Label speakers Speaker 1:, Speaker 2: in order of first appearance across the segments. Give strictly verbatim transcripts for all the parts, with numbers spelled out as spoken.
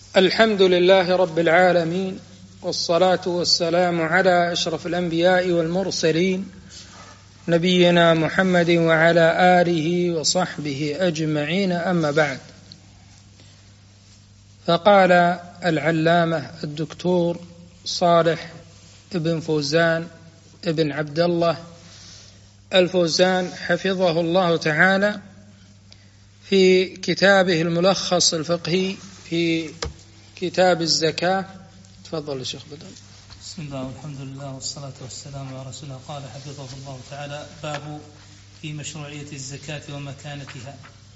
Speaker 1: الحمد لله رب العالمين، والصلاة والسلام على أشرف الأنبياء والمرسلين نبينا محمد وعلى آله وصحبه أجمعين، أما بعد. فقال العلامة الدكتور صالح ابن فوزان ابن عبد الله الفوزان حفظه الله تعالى في كتابه الملخص الفقهي في كتاب الزكاة. تفضل يا شيخ بدر.
Speaker 2: بسم الله والحمد لله والصلاة والسلام على رسول الله. قال حفظه الله تعالى: باب في مشروعية الزكاة ومكانتها.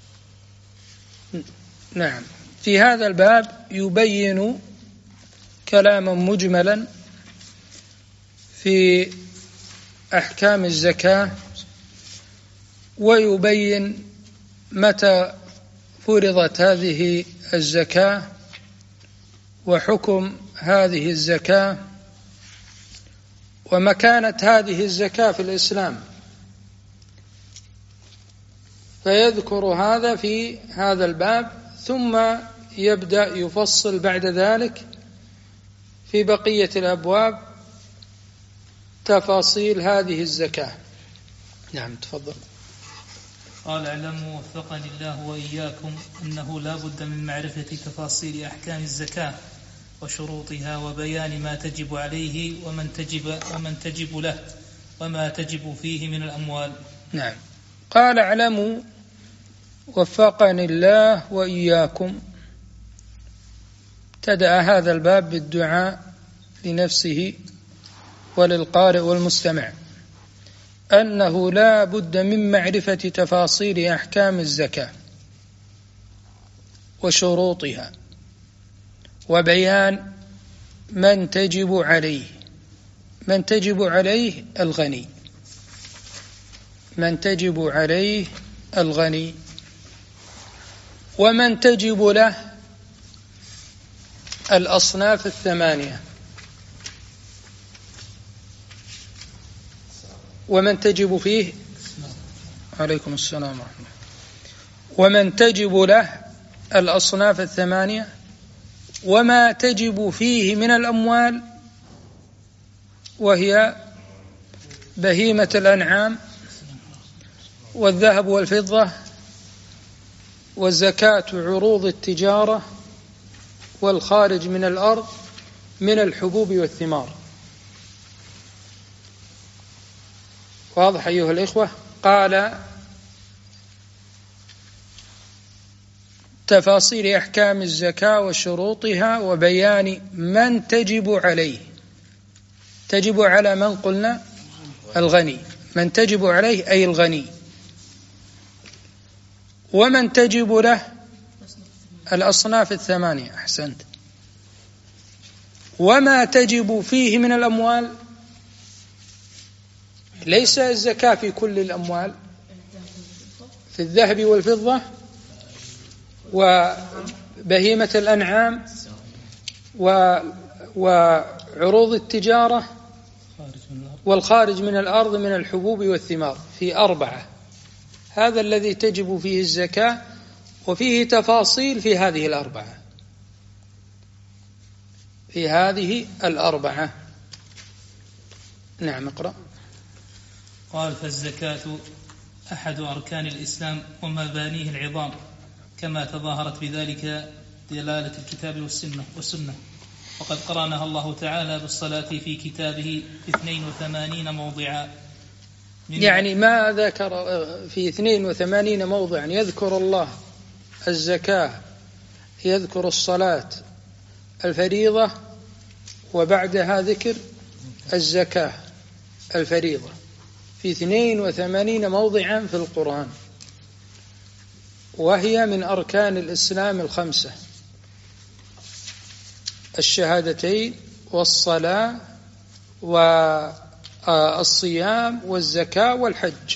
Speaker 1: نعم، في هذا الباب يبين كلاما مجملا في أحكام الزكاة، ويبين متى فرضت هذه الزكاة وحكم هذه الزكاة ومكانة هذه الزكاة في الإسلام، فيذكر هذا في هذا الباب، ثم يبدأ يفصل بعد ذلك في بقية الأبواب تفاصيل هذه الزكاة. نعم، تفضل.
Speaker 2: قال: اعلموا وفقني الله وإياكم أنه لا بد من معرفة تفاصيل أحكام الزكاة وشروطها وبيان ما تجب عليه ومن تجب, ومن تجب له وما تجب فيه من الأموال.
Speaker 1: نعم، قال: اعلموا وفقني الله وإياكم. ابتدأ هذا الباب بالدعاء لنفسه وللقارئ والمستمع أنه لا بد من معرفة تفاصيل أحكام الزكاة وشروطها وبيان من تجب عليه. من تجب عليه الغني، من تجب عليه الغني، ومن تجب له الأصناف الثمانية. ومن تجب فيه عليكم السلام ورحمة الله. ومن تجب له الأصناف الثمانية، وما تجب فيه من الأموال، وهي بهيمة الأنعام والذهب والفضة والزكاة عروض التجارة والخارج من الأرض من الحبوب والثمار. واضح أيها الإخوة؟ قال: تفاصيل أحكام الزكاة وشروطها وبيان من تجب عليه. تجب على من؟ قلنا الغني. من تجب عليه أي الغني. ومن تجب له الأصناف الثمانية. أحسنت. وما تجب فيه من الأموال، ليس الزكاة في كل الأموال، في الذهب والفضة وبهيمة الأنعام وعروض التجارة والخارج من الأرض من الحبوب والثمار، في أربعة. هذا الذي تجب فيه الزكاة، وفيه تفاصيل في هذه الأربعة، في هذه الأربعة. نعم، اقرأ.
Speaker 2: قال: فالزكاة أحد أركان الإسلام ومبانيه العظام، كما تظاهرت بذلك دلالة الكتاب والسنة, والسنة وقد قرنها الله تعالى بالصلاة في كتابه في اثنين وثمانين موضعا.
Speaker 1: يعني ما ذكر في اثنين وثمانين موضعا يذكر الله الزكاة، يذكر الصلاة الفريضة، وبعدها ذكر الزكاة الفريضة في اثنين وثمانين موضعا في القرآن، وهي من أركان الإسلام الخمسة: الشهادتين والصلاة والصيام والزكاة والحج.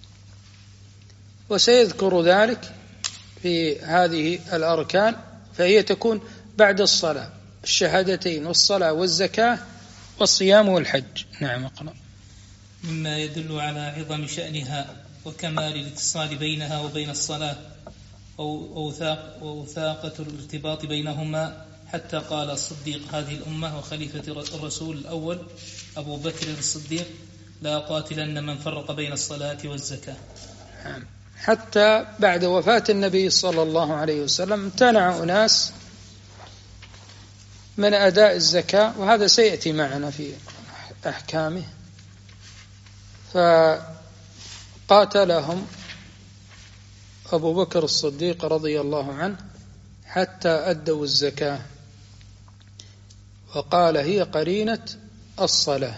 Speaker 1: وسيذكر ذلك في هذه الأركان، فهي تكون بعد الصلاة: الشهادتين والصلاة والزكاة والصيام والحج. نعم، اقرأ.
Speaker 2: مما يدل على عظم شأنها وكمال الاتصال بينها وبين الصلاة ووثاق ووثاقة الارتباط بينهما حتى قال الصديق هذه الأمة وخليفة الرسول الأول أبو بكر الصديق لا قاتلن من فرق بين الصلاة والزكاة.
Speaker 1: حتى بعد وفاة النبي صلى الله عليه وسلم امتنع أناس من أداء الزكاة، وهذا سيأتي معنا في أحكامه، فقاتلهم أبو بكر الصديق رضي الله عنه حتى أدوا الزكاة، وقال هي قرينة الصلاة.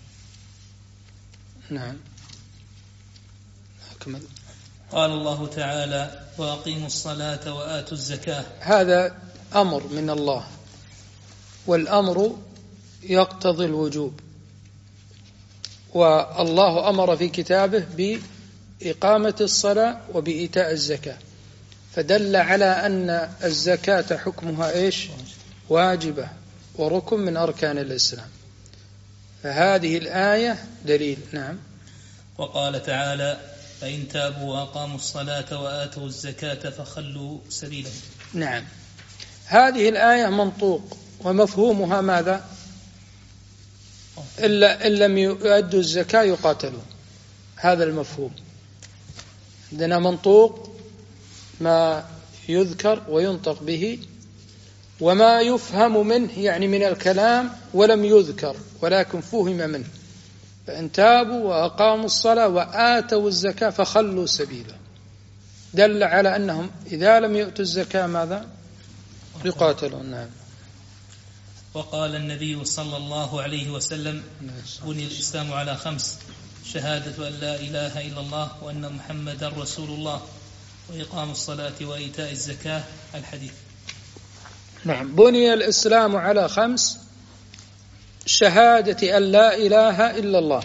Speaker 1: نعم أكمل.
Speaker 2: قال الله تعالى وأقيموا الصلاة وآتوا الزكاة.
Speaker 1: هذا أمر من الله، والأمر يقتضي الوجوب، والله أمر في كتابه بإقامة الصلاة وبإيتاء الزكاة، فدل على أن الزكاة حكمها إيش؟ واجبة وركن من أركان الإسلام، فهذه الآية دليل. نعم.
Speaker 2: وقال تعالى فإن تابوا وأقاموا الصلاة وآتوا الزكاة فخلوا سبيلهم.
Speaker 1: نعم، هذه الآية منطوق ومفهومها ماذا؟ إلا إن لم يؤدوا الزكاة يقاتلون، هذا المفهوم. عندنا منطوق ما يذكر وينطق به، وما يفهم منه يعني من الكلام ولم يذكر ولكن فهم منه. فإن تابوا وأقاموا الصلاة وآتوا الزكاة فخلوا سبيلا، دل على أنهم إذا لم يؤتوا الزكاة ماذا؟ يقاتلون. نعم.
Speaker 2: وقال النبي صلى الله عليه وسلم بني الإسلام على خمس: شهادة أن لا إله إلا الله وأن محمدا رسول الله وإقام الصلاة وإيتاء الزكاة. الحديث.
Speaker 1: نعم، بني الإسلام على خمس: شهادة أن لا إله إلا الله،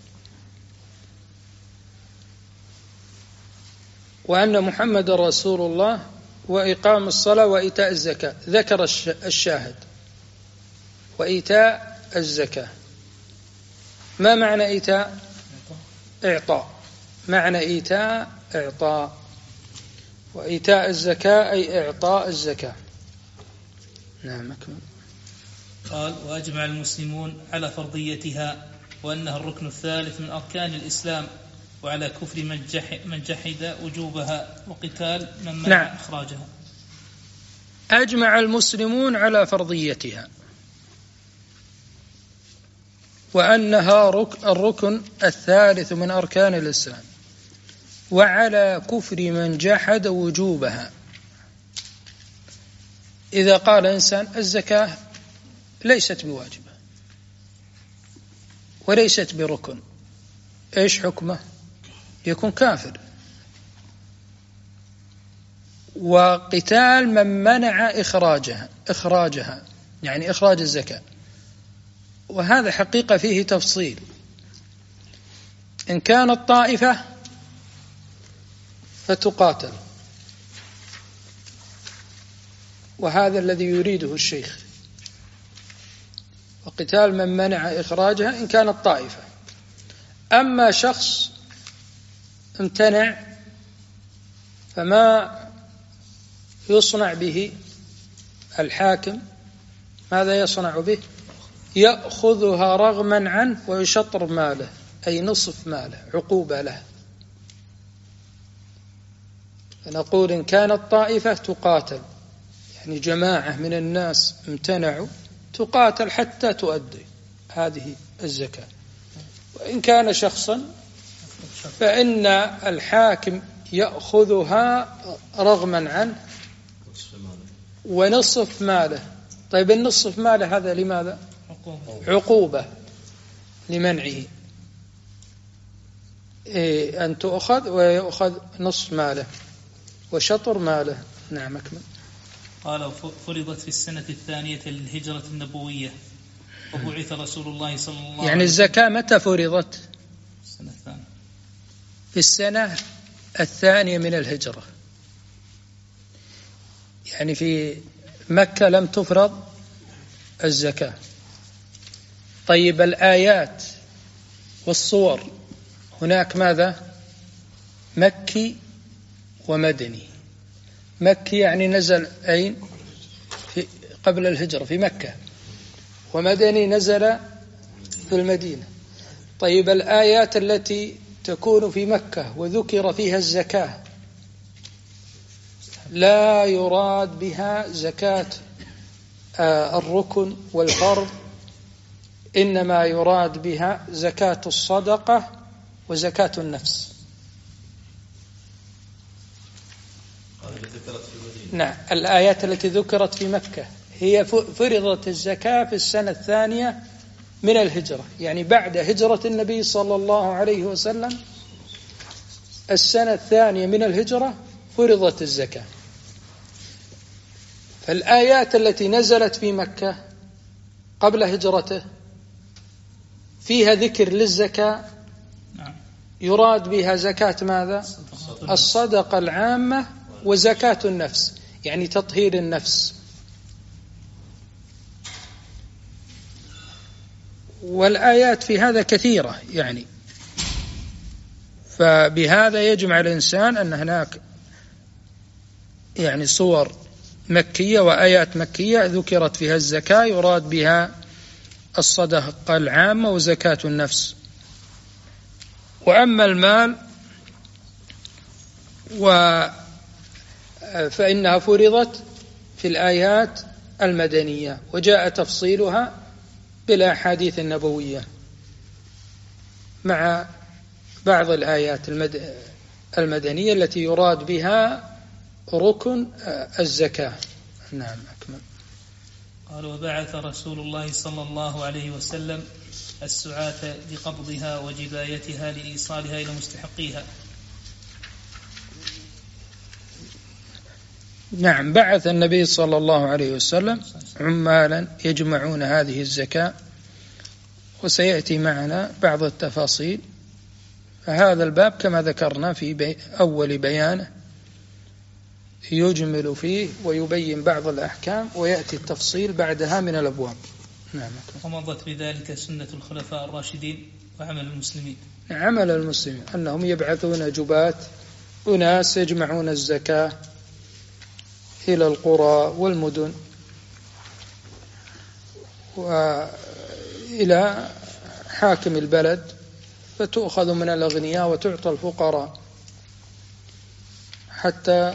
Speaker 1: وأن محمد رسول الله، وإقام الصلاة وإيتاء الزكاة. ذكر الشاهد وإيتاء الزكاة. ما معنى إيتاء؟ إعطاء. معنى إيتاء إعطاء، وإيتاء الزكاة أي إعطاء الزكاة. نعم.
Speaker 2: قال وأجمع المسلمون على فرضيتها وأنها الركن الثالث من أركان الإسلام، وعلى كفر من جحد, من جحد وجوبها وقتال من منع نعم. إخراجها.
Speaker 1: أجمع المسلمون على فرضيتها وأنها الركن الثالث من أركان الإسلام، وعلى كفر من جحد وجوبها. إذا قال إنسان الزكاة ليست بواجبة وليست بركن، إيش حكمه؟ يكون كافر. وقتال من منع إخراجها إخراجها يعني إخراج الزكاة، وهذا حقيقة فيه تفصيل. إن كانت طائفة فتقاتل، وهذا الذي يريده الشيخ، وقتال من منع إخراجها إن كانت طائفة. أما شخص امتنع فما يصنع به الحاكم؟ ماذا يصنع به؟ يأخذها رغما عنه ويشطر ماله، أي نصف ماله، عقوبة له. فنقول إن كانت طائفة تقاتل، يعني جماعة من الناس امتنعوا، تقاتل حتى تؤدي هذه الزكاة. وإن كان شخصا فإن الحاكم يأخذها رغما عنه ونصف ماله. طيب النصف ماله هذا لماذا؟ عقوبة لمنعه، إيه أن تؤخذ ويأخذ نصف ماله وشطر ماله. نعم أكمل.
Speaker 2: قال فرضت في السنة الثانية للهجرة النبوية، وبعث رسول الله صلى الله عليه وسلم.
Speaker 1: يعني الزكاة متى فرضت؟
Speaker 2: السنة الثانية.
Speaker 1: في السنة الثانية من الهجرة، يعني في مكة لم تفرض الزكاة. طيب الآيات والصور هناك ماذا؟ مكي ومدني. مكي يعني نزل أين؟ في قبل الهجرة في مكة، ومدني نزل في المدينة. طيب الآيات التي تكون في مكة وذكر فيها الزكاة لا يراد بها زكاة الركن والفرض، إنما يراد بها زكاة الصدقة وزكاة النفس. نعم، الآيات التي ذكرت في مكة هي فرضت الزكاة في السنة الثانية من الهجرة، يعني بعد هجرة النبي صلى الله عليه وسلم السنة الثانية من الهجرة فرضت الزكاة. فالآيات التي نزلت في مكة قبل هجرته فيها ذكر للزكاة يراد بها زكاة ماذا؟ الصدقة العامة وزكاة النفس، يعني تطهير النفس. والآيات في هذا كثيرة يعني، فبهذا يجمع الإنسان أن هناك يعني صور مكية وآيات مكية ذكرت فيها الزكاة يراد بها الصدقة العامة وزكاة النفس. وأما المال و فإنها فرضت في الآيات المدنية، وجاء تفصيلها بالأحاديث النبوية مع بعض الآيات المدنية التي يراد بها ركن الزكاة. نعم أكمل.
Speaker 2: قال: وبعث رسول الله صلى الله عليه وسلم السعاة لقبضها وجبايتها لإيصالها إلى مستحقيها.
Speaker 1: نعم، بعث النبي صلى الله عليه وسلم عمالا يجمعون هذه الزكاة، وسيأتي معنا بعض التفاصيل. فهذا الباب كما ذكرنا في بي أول بيانه يجمل فيه ويبين بعض الأحكام، ويأتي التفصيل بعدها من الأبواب. نعم.
Speaker 2: ومضت بذلك سنة الخلفاء الراشدين وعمل المسلمين.
Speaker 1: عمل المسلمين أنهم يبعثون جبات أناس يجمعون الزكاة إلى القرى والمدن وإلى حاكم البلد، فتؤخذ من الأغنياء وتعطى الفقراء حتى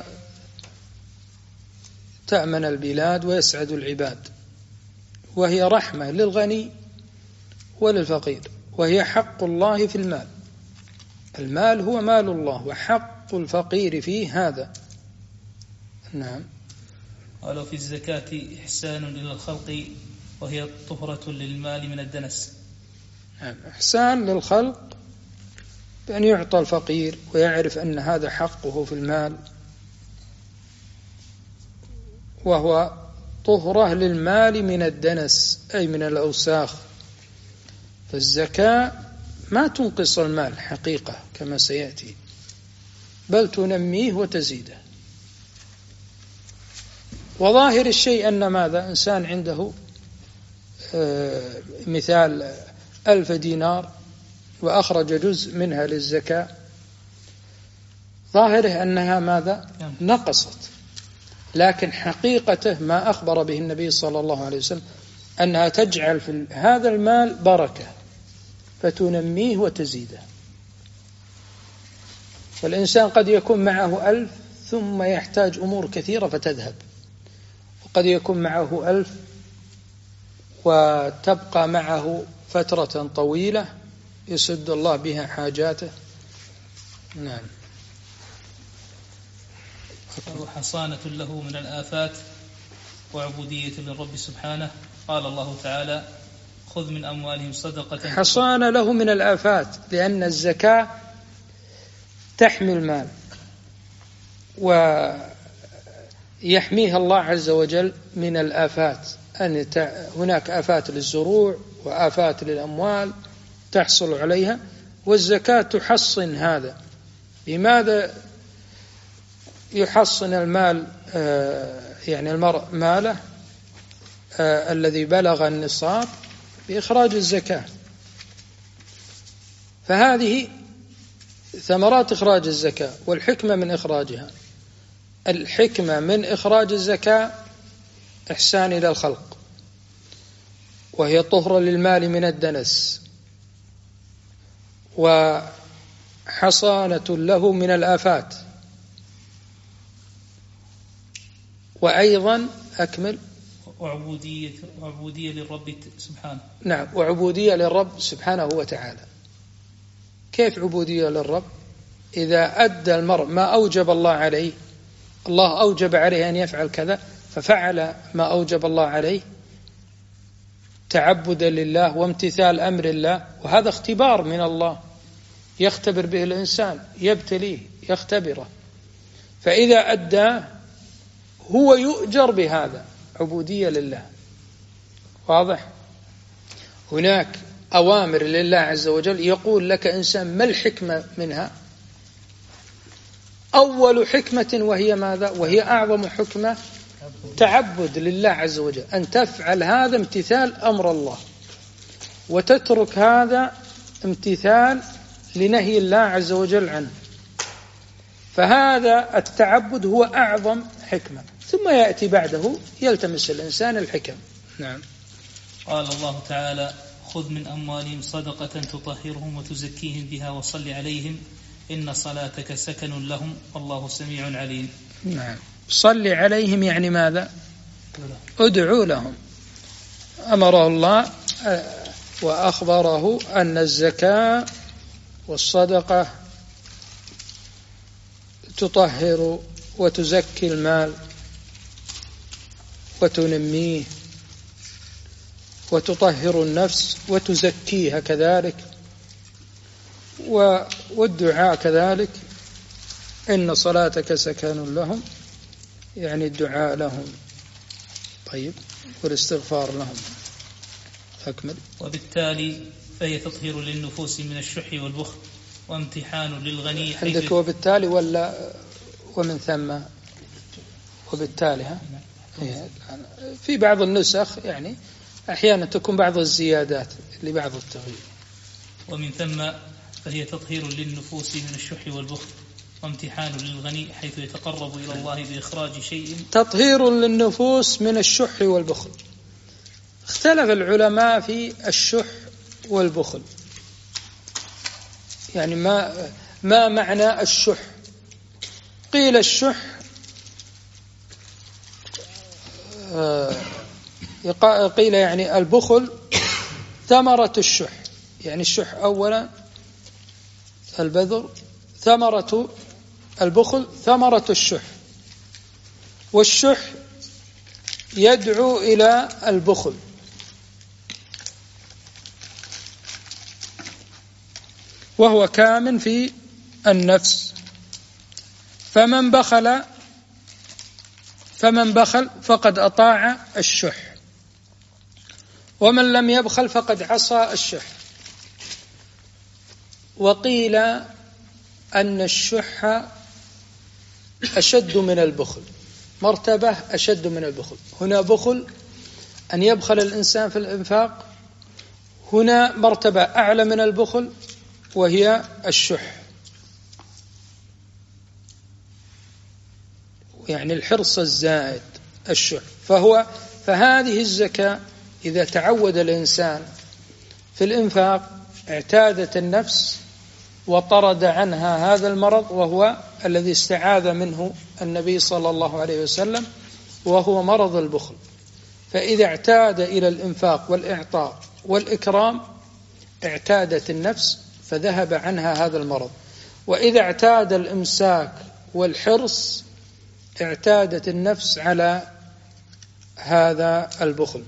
Speaker 1: تأمن البلاد ويسعد العباد. وهي رحمة للغني وللفقير، وهي حق الله في المال. المال هو مال الله، وحق الفقير فيه هذا. نعم.
Speaker 2: قالوا في الزكاة إحسان إلى الخلق وهي طهرة للمال من الدنس.
Speaker 1: نعم، إحسان للخلق بأن يعطى الفقير ويعرف أن هذا حقه في المال، وهو طهرة للمال من الدنس أي من الأوساخ. فالزكاة ما تنقص المال حقيقة كما سيأتي، بل تنميه وتزيده. وظاهر الشيء أن ماذا؟ إنسان عنده مثال ألف دينار وأخرج جزء منها للزكاة، ظاهره أنها ماذا؟ نقصت. لكن حقيقته ما أخبر به النبي صلى الله عليه وسلم أنها تجعل في هذا المال بركة فتنميه وتزيده. فالإنسان قد يكون معه ألف ثم يحتاج أمور كثيرة فتذهب، وقد يكون معه ألف وتبقى معه فترة طويلة يسد الله بها حاجاته. نعم.
Speaker 2: حصانة له من الآفات وعبودية للرب سبحانه. قال الله تعالى: خذ من أموالهم صدقة.
Speaker 1: حصانة له من الآفات، لأن الزكاة تحمي المال ويحميها الله عز وجل من الآفات. أن هناك آفات للزروع وآفات للأموال تحصل عليها، والزكاة تحصن هذا. لماذا يحصن المال يعني المرء ماله الذي بلغ النصاب؟ بإخراج الزكاة. فهذه ثمرات إخراج الزكاة والحكمة من إخراجها. الحكمة من إخراج الزكاة إحسان إلى الخلق، وهي طهر للمال من الدنس، وحصانة له من الآفات، وأيضا أكمل
Speaker 2: وعبودية وعبودية للرب سبحانه.
Speaker 1: نعم، وعبودية للرب سبحانه وتعالى. كيف عبودية للرب؟ إذا أدى المرء ما أوجب الله عليه، الله أوجب عليه أن يفعل كذا ففعل ما أوجب الله عليه تعبدا لله وامتثال أمر الله، وهذا اختبار من الله يختبر به الإنسان، يبتليه يختبره، فإذا أدى هو يؤجر بهذا، عبودية لله. واضح؟ هناك أوامر لله عز وجل يقول لك إنسان ما الحكمة منها؟ أول حكمة وهي ماذا؟ وهي أعظم حكمة، تعبد لله عز وجل، أن تفعل هذا امتثال أمر الله، وتترك هذا امتثال لنهي الله عز وجل عنه، فهذا التعبد هو أعظم حكمة، ثم يأتي بعده يلتمس الإنسان الحكم. نعم.
Speaker 2: قال الله تعالى: خذ من أموالهم صدقة تطهرهم وتزكيهم بها وصل عليهم إن صلاتك سكن لهم والله سميع عليم.
Speaker 1: نعم. صل عليهم يعني ماذا؟ ادعوا لهم. أمره الله وأخبره أن الزكاة والصدقة تطهر وتزكي المال وتنميه وتطهر النفس وتزكيها كذلك، والدعاء كذلك، إن صلاتك سكن لهم، يعني الدعاء لهم. طيب، والاستغفار لهم. أكمل.
Speaker 2: وبالتالي فهي تطهير للنفوس من الشح والبخل وامتحان للغني.
Speaker 1: عندك وبالتالي ولا ومن ثم؟ وبالتالي ها؟ في بعض النسخ يعني أحيانا تكون بعض الزيادات لبعض التغيير.
Speaker 2: ومن ثم فهي تطهير للنفوس من الشح والبخل وامتحان للغني حيث يتقرب إلى الله بإخراج شيء.
Speaker 1: تطهير للنفوس من الشح والبخل. اختلف العلماء في الشح والبخل، يعني ما ما معنى الشح؟ قيل الشح قيل يعني البخل ثمرة الشح، يعني الشح أولا البذر، ثمرة البخل ثمرة الشح، والشح يدعو إلى البخل. وهو كامن في النفس، فمن بخل فمن بخل فقد أطاع الشح، ومن لم يبخل فقد عصى الشح. وقيل أن الشح أشد من البخل، مرتبة أشد من البخل. هنا بخل أن يبخل الإنسان في الإنفاق، هنا مرتبة أعلى من البخل وهي الشح، يعني الحرص الزائد الشح. فهو فهذه الزكاة إذا تعود الإنسان في الإنفاق اعتادت النفس وطرد عنها هذا المرض، وهو الذي استعاذ منه النبي صلى الله عليه وسلم، وهو مرض البخل. فإذا اعتاد إلى الإنفاق والإعطاء والإكرام اعتادت النفس فذهب عنها هذا المرض، وإذا اعتاد الإمساك والحرص اعتادت النفس على هذا البخل.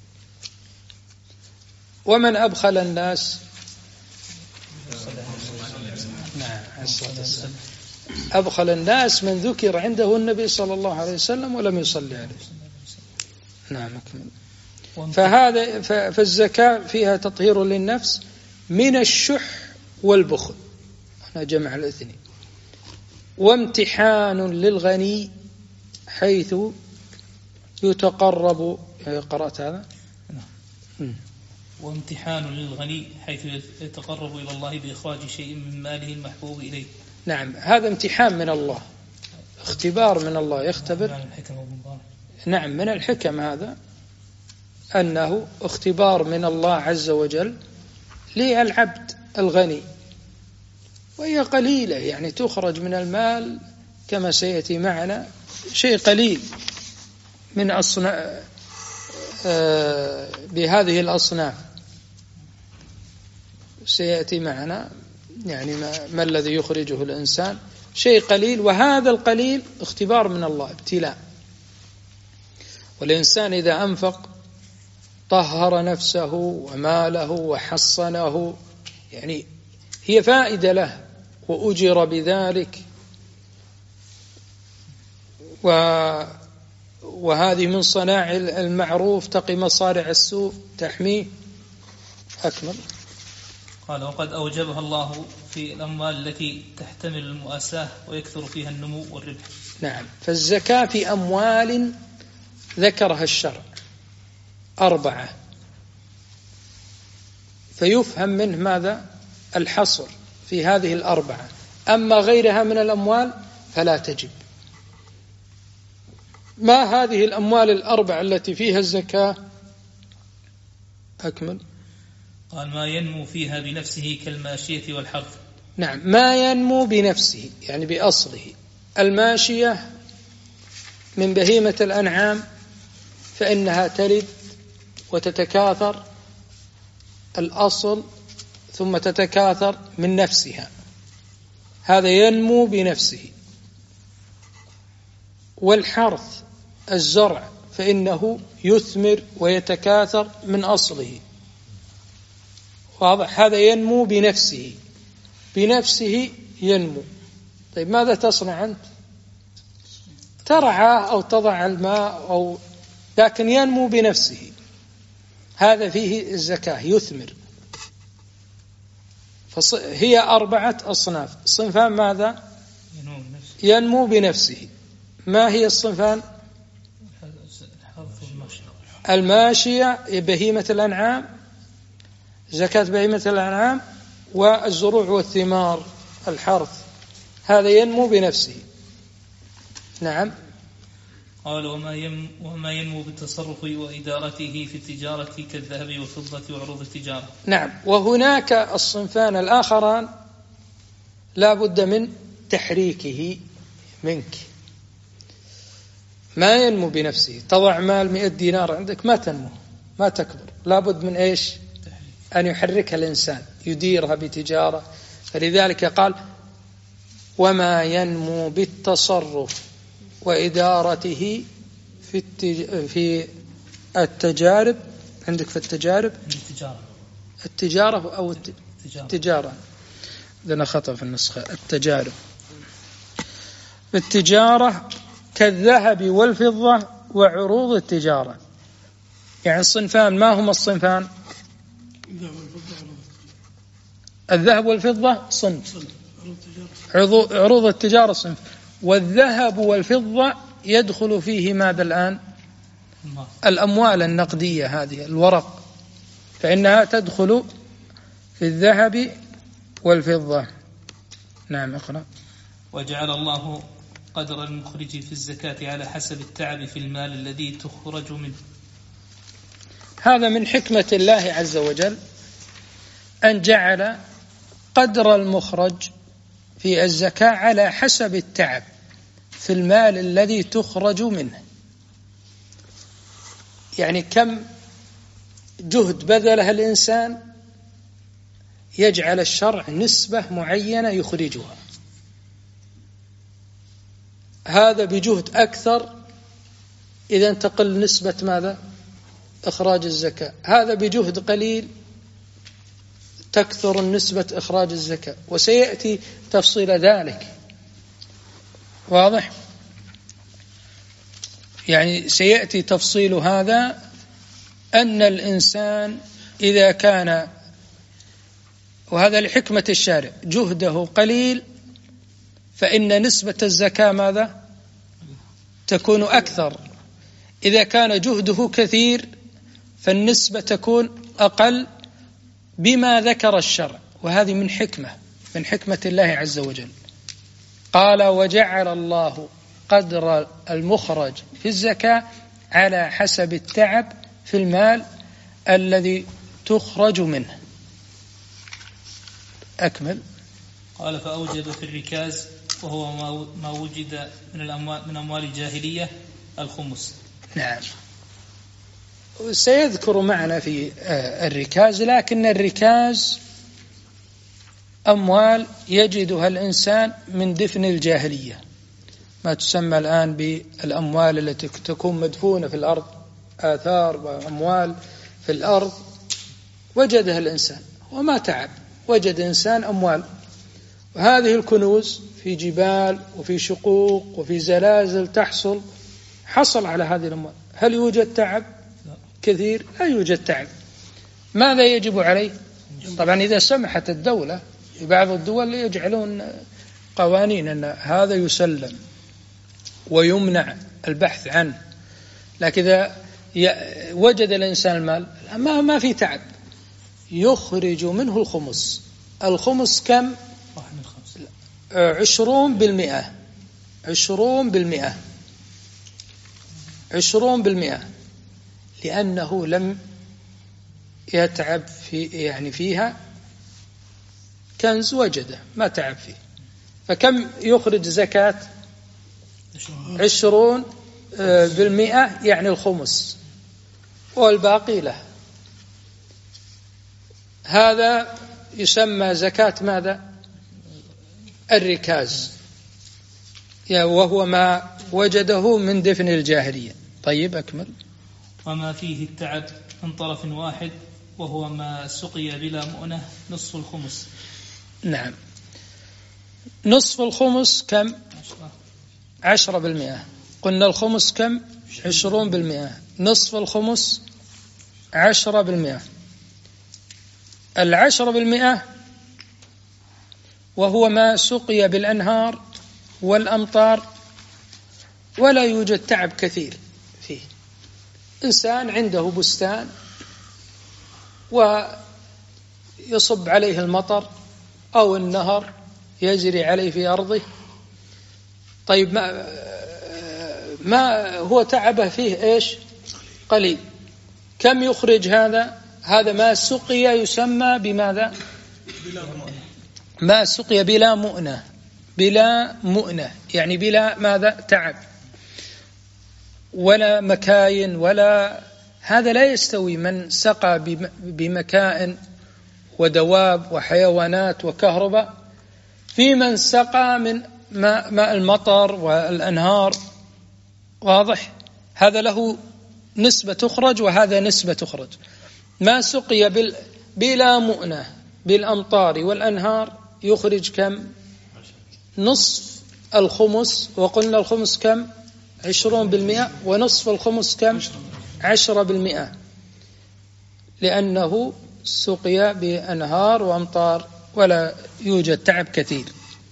Speaker 1: ومن أبخل الناس أبخل الناس من ذكر عنده النبي صلى الله عليه وسلم ولم يصلي عليه. نعم. فهذا فالزكاة فيها تطهير للنفس من الشح والبخل، هنا جمع الاثنين، وامتحان للغني حيث يتقرب. قرأت هذا؟
Speaker 2: نعم. وامتحان للغني حيث يتقرب إلى الله بإخراج شيء من ماله المحبوب إليه.
Speaker 1: نعم، هذا امتحان من الله، اختبار من الله، يختبر نعم من الحكم هذا أنه اختبار من الله عز وجل للعبد الغني، وهي قليلة، يعني تخرج من المال كما سيأتي معنا شيء قليل من أصناف بهذه الأصناف سيأتي معنا، يعني ما, ما الذي يخرجه الإنسان شيء قليل، وهذا القليل اختبار من الله ابتلاء. والإنسان إذا أنفق طهر نفسه وماله وحصنه، يعني هي فائدة له وأجر بذلك، و وهذه من صناع المعروف تقي مصارع السوء تحميه. أكمل.
Speaker 2: قال وقد أوجبها الله في الأموال التي تحتمل المؤاساة ويكثر فيها النمو والربح.
Speaker 1: نعم، فالزكاة في أموال ذكرها الشرع أربعة، فيفهم منه ماذا؟ الحصر في هذه الأربعة، أما غيرها من الأموال فلا تجب. ما هذه الأموال الأربعة التي فيها الزكاة؟ أكمل.
Speaker 2: قال ما ينمو فيها بنفسه كالماشية والحرث.
Speaker 1: نعم، ما ينمو بنفسه يعني بأصله. الماشية من بهيمة الأنعام فإنها تلد وتتكاثر الأصل ثم تتكاثر من نفسها، هذا ينمو بنفسه. والحرث الزرع فإنه يثمر ويتكاثر من أصله، واضح؟ هذا ينمو بنفسه، بنفسه ينمو. طيب ماذا تصنع أنت؟ ترعى أو تضع الماء أو، لكن ينمو بنفسه، هذا فيه الزكاة يثمر. فهي أربعة أصناف. صنفان ماذا؟ ينمو بنفسه. ما هي الصنفان؟ الماشية بهيمة الأنعام، زكاة بهيمة الأنعام، والزروع والثمار الحرث، هذا ينمو بنفسه. نعم.
Speaker 2: قال وما ينمو, وما ينمو بالتصرف وإدارته في التجارة كالذهب والفضة وعروض التجارة.
Speaker 1: نعم. وهناك الصنفان الآخران لا بد من تحريكه منك. ما ينمو بنفسه، تضع مال مئة دينار عندك ما تنمو ما تكبر، لا بد من إيش؟ أن يحركها الإنسان، يديرها بتجارة. فلذلك قال وما ينمو بالتصرف وإدارته في التج... في التجارب. عندك في التجارب
Speaker 2: التجارة
Speaker 1: التجارة أو الت... التجارة، لنا خطأ في النسخة. التجارب التجارة كالذهب والفضة وعروض التجارة. يعني الصنفان ما هما الصنفان؟ الذهب والفضة صنف، عروض التجارة صنف. والذهب والفضة يدخل فيه ماذا الآن؟ الأموال النقدية، هذه الورق، فإنها تدخل في الذهب والفضة. نعم اقرأ.
Speaker 2: وجعل الله قدر المخرج في الزكاة على حسب التعب في المال الذي تخرج منه.
Speaker 1: هذا من حكمة الله عز وجل أن جعل قدر المخرج في الزكاة على حسب التعب في المال الذي تخرج منه. يعني كم جهد بذله الإنسان يجعل الشرع نسبة معينة يخرجها، هذا بجهد أكثر إذا تقل نسبة ماذا؟ إخراج الزكاة. هذا بجهد قليل تكثر النسبة إخراج الزكاة، وسيأتي تفصيل ذلك. واضح؟ يعني سيأتي تفصيل هذا، أن الإنسان إذا كان، وهذا لحكمة الشارع، جهده قليل فإن نسبة الزكاة ماذا؟ تكون أكثر. إذا كان جهده كثير فالنسبة تكون أقل بما ذكر الشرع. وهذه من حكمة من حكمة الله عز وجل. قال وجعل الله قدر المخرج في الزكاة على حسب التعب في المال الذي تخرج منه. أكمل.
Speaker 2: قال فأوجب في الركاز وهو ما وجد من الأموال من أموال الجاهلية الخمس.
Speaker 1: نعم، سيذكر معنا في الركاز، لكن الركاز أموال يجدها الإنسان من دفن الجاهلية، ما تسمى الآن بالأموال التي تكون مدفونة في الأرض، آثار وأموال في الأرض وجدها الإنسان وما تعب، وجد إنسان أموال، وهذه الكنوز في جبال وفي شقوق وفي زلازل تحصل، حصل على هذه الأموال، هل يوجد تعب كثير؟ لا يوجد تعب. ماذا يجب عليه؟ طبعا إذا سمحت الدولة، في بعض الدول يجعلون قوانين أن هذا يسلم ويمنع البحث عنه، لكن إذا وجد الإنسان المال ما ما في تعب، يخرج منه الخمس. الخمس كم؟ عشرون بالمئة، عشرون بالمئة، عشرون بالمئة، لأنه لم يتعب في يعني فيها، كنز وجده ما تعب فيه. فكم يخرج زكاة؟ عشرون بالمئة يعني الخمس، والباقي له. هذا يسمى زكاة ماذا؟ الركاز، وهو ما وجده من دفن الجاهلية. طيب أكمل.
Speaker 2: وما فيه التعب من طرف واحد وهو ما سقي بلا مؤنة نصف الخمس.
Speaker 1: نعم، نصف الخمس كم؟ عشرة بالمئة. قلنا الخمس كم؟ عشرون بالمئة. نصف الخمس عشرة بالمئة. العشرة بالمئة وهو ما سقي بالأنهار والأمطار ولا يوجد تعب كثير فيه. إنسان عنده بستان ويصب عليه المطر أو النهر يجري عليه في أرضه، طيب ما, ما هو تعبه فيه إيش؟ قليل. كم يخرج هذا؟ هذا ما سقي يسمى بماذا؟ ما سقي بلا مؤنة، بلا مؤنة يعني بلا ماذا؟ تعب ولا مكاين، ولا هذا لا يستوي من سقى بمكائن ودواب وحيوانات وكهرباء في من سقى من ماء, ماء المطر والأنهار. واضح؟ هذا له نسبة تخرج وهذا نسبة تخرج. ما سقي بال بلا مؤنة بالأمطار والأنهار يخرج كم؟ نصف الخمس، وقلنا الخمس كم؟ عشرون بالمئة، ونصف الخمس كم؟ عشرة بالمئة، لأنه سقي بأنهار وأمطار ولا يوجد تعب كثير،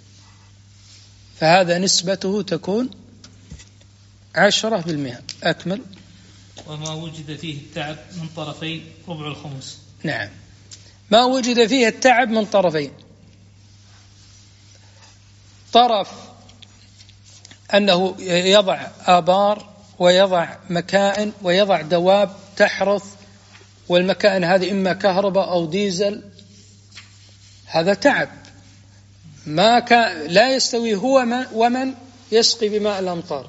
Speaker 1: فهذا نسبته تكون عشرة بالمئة. أكمل.
Speaker 2: وما وجد فيه التعب من طرفين ربع الخمس.
Speaker 1: نعم، ما وجد فيه التعب من طرفين، طرف أنه يضع آبار ويضع مكائن ويضع دواب تحرث، والمكائن هذه إما كهرباء أو ديزل، هذا تعب ما كان لا يستوي هو من ومن يسقي بماء الأمطار،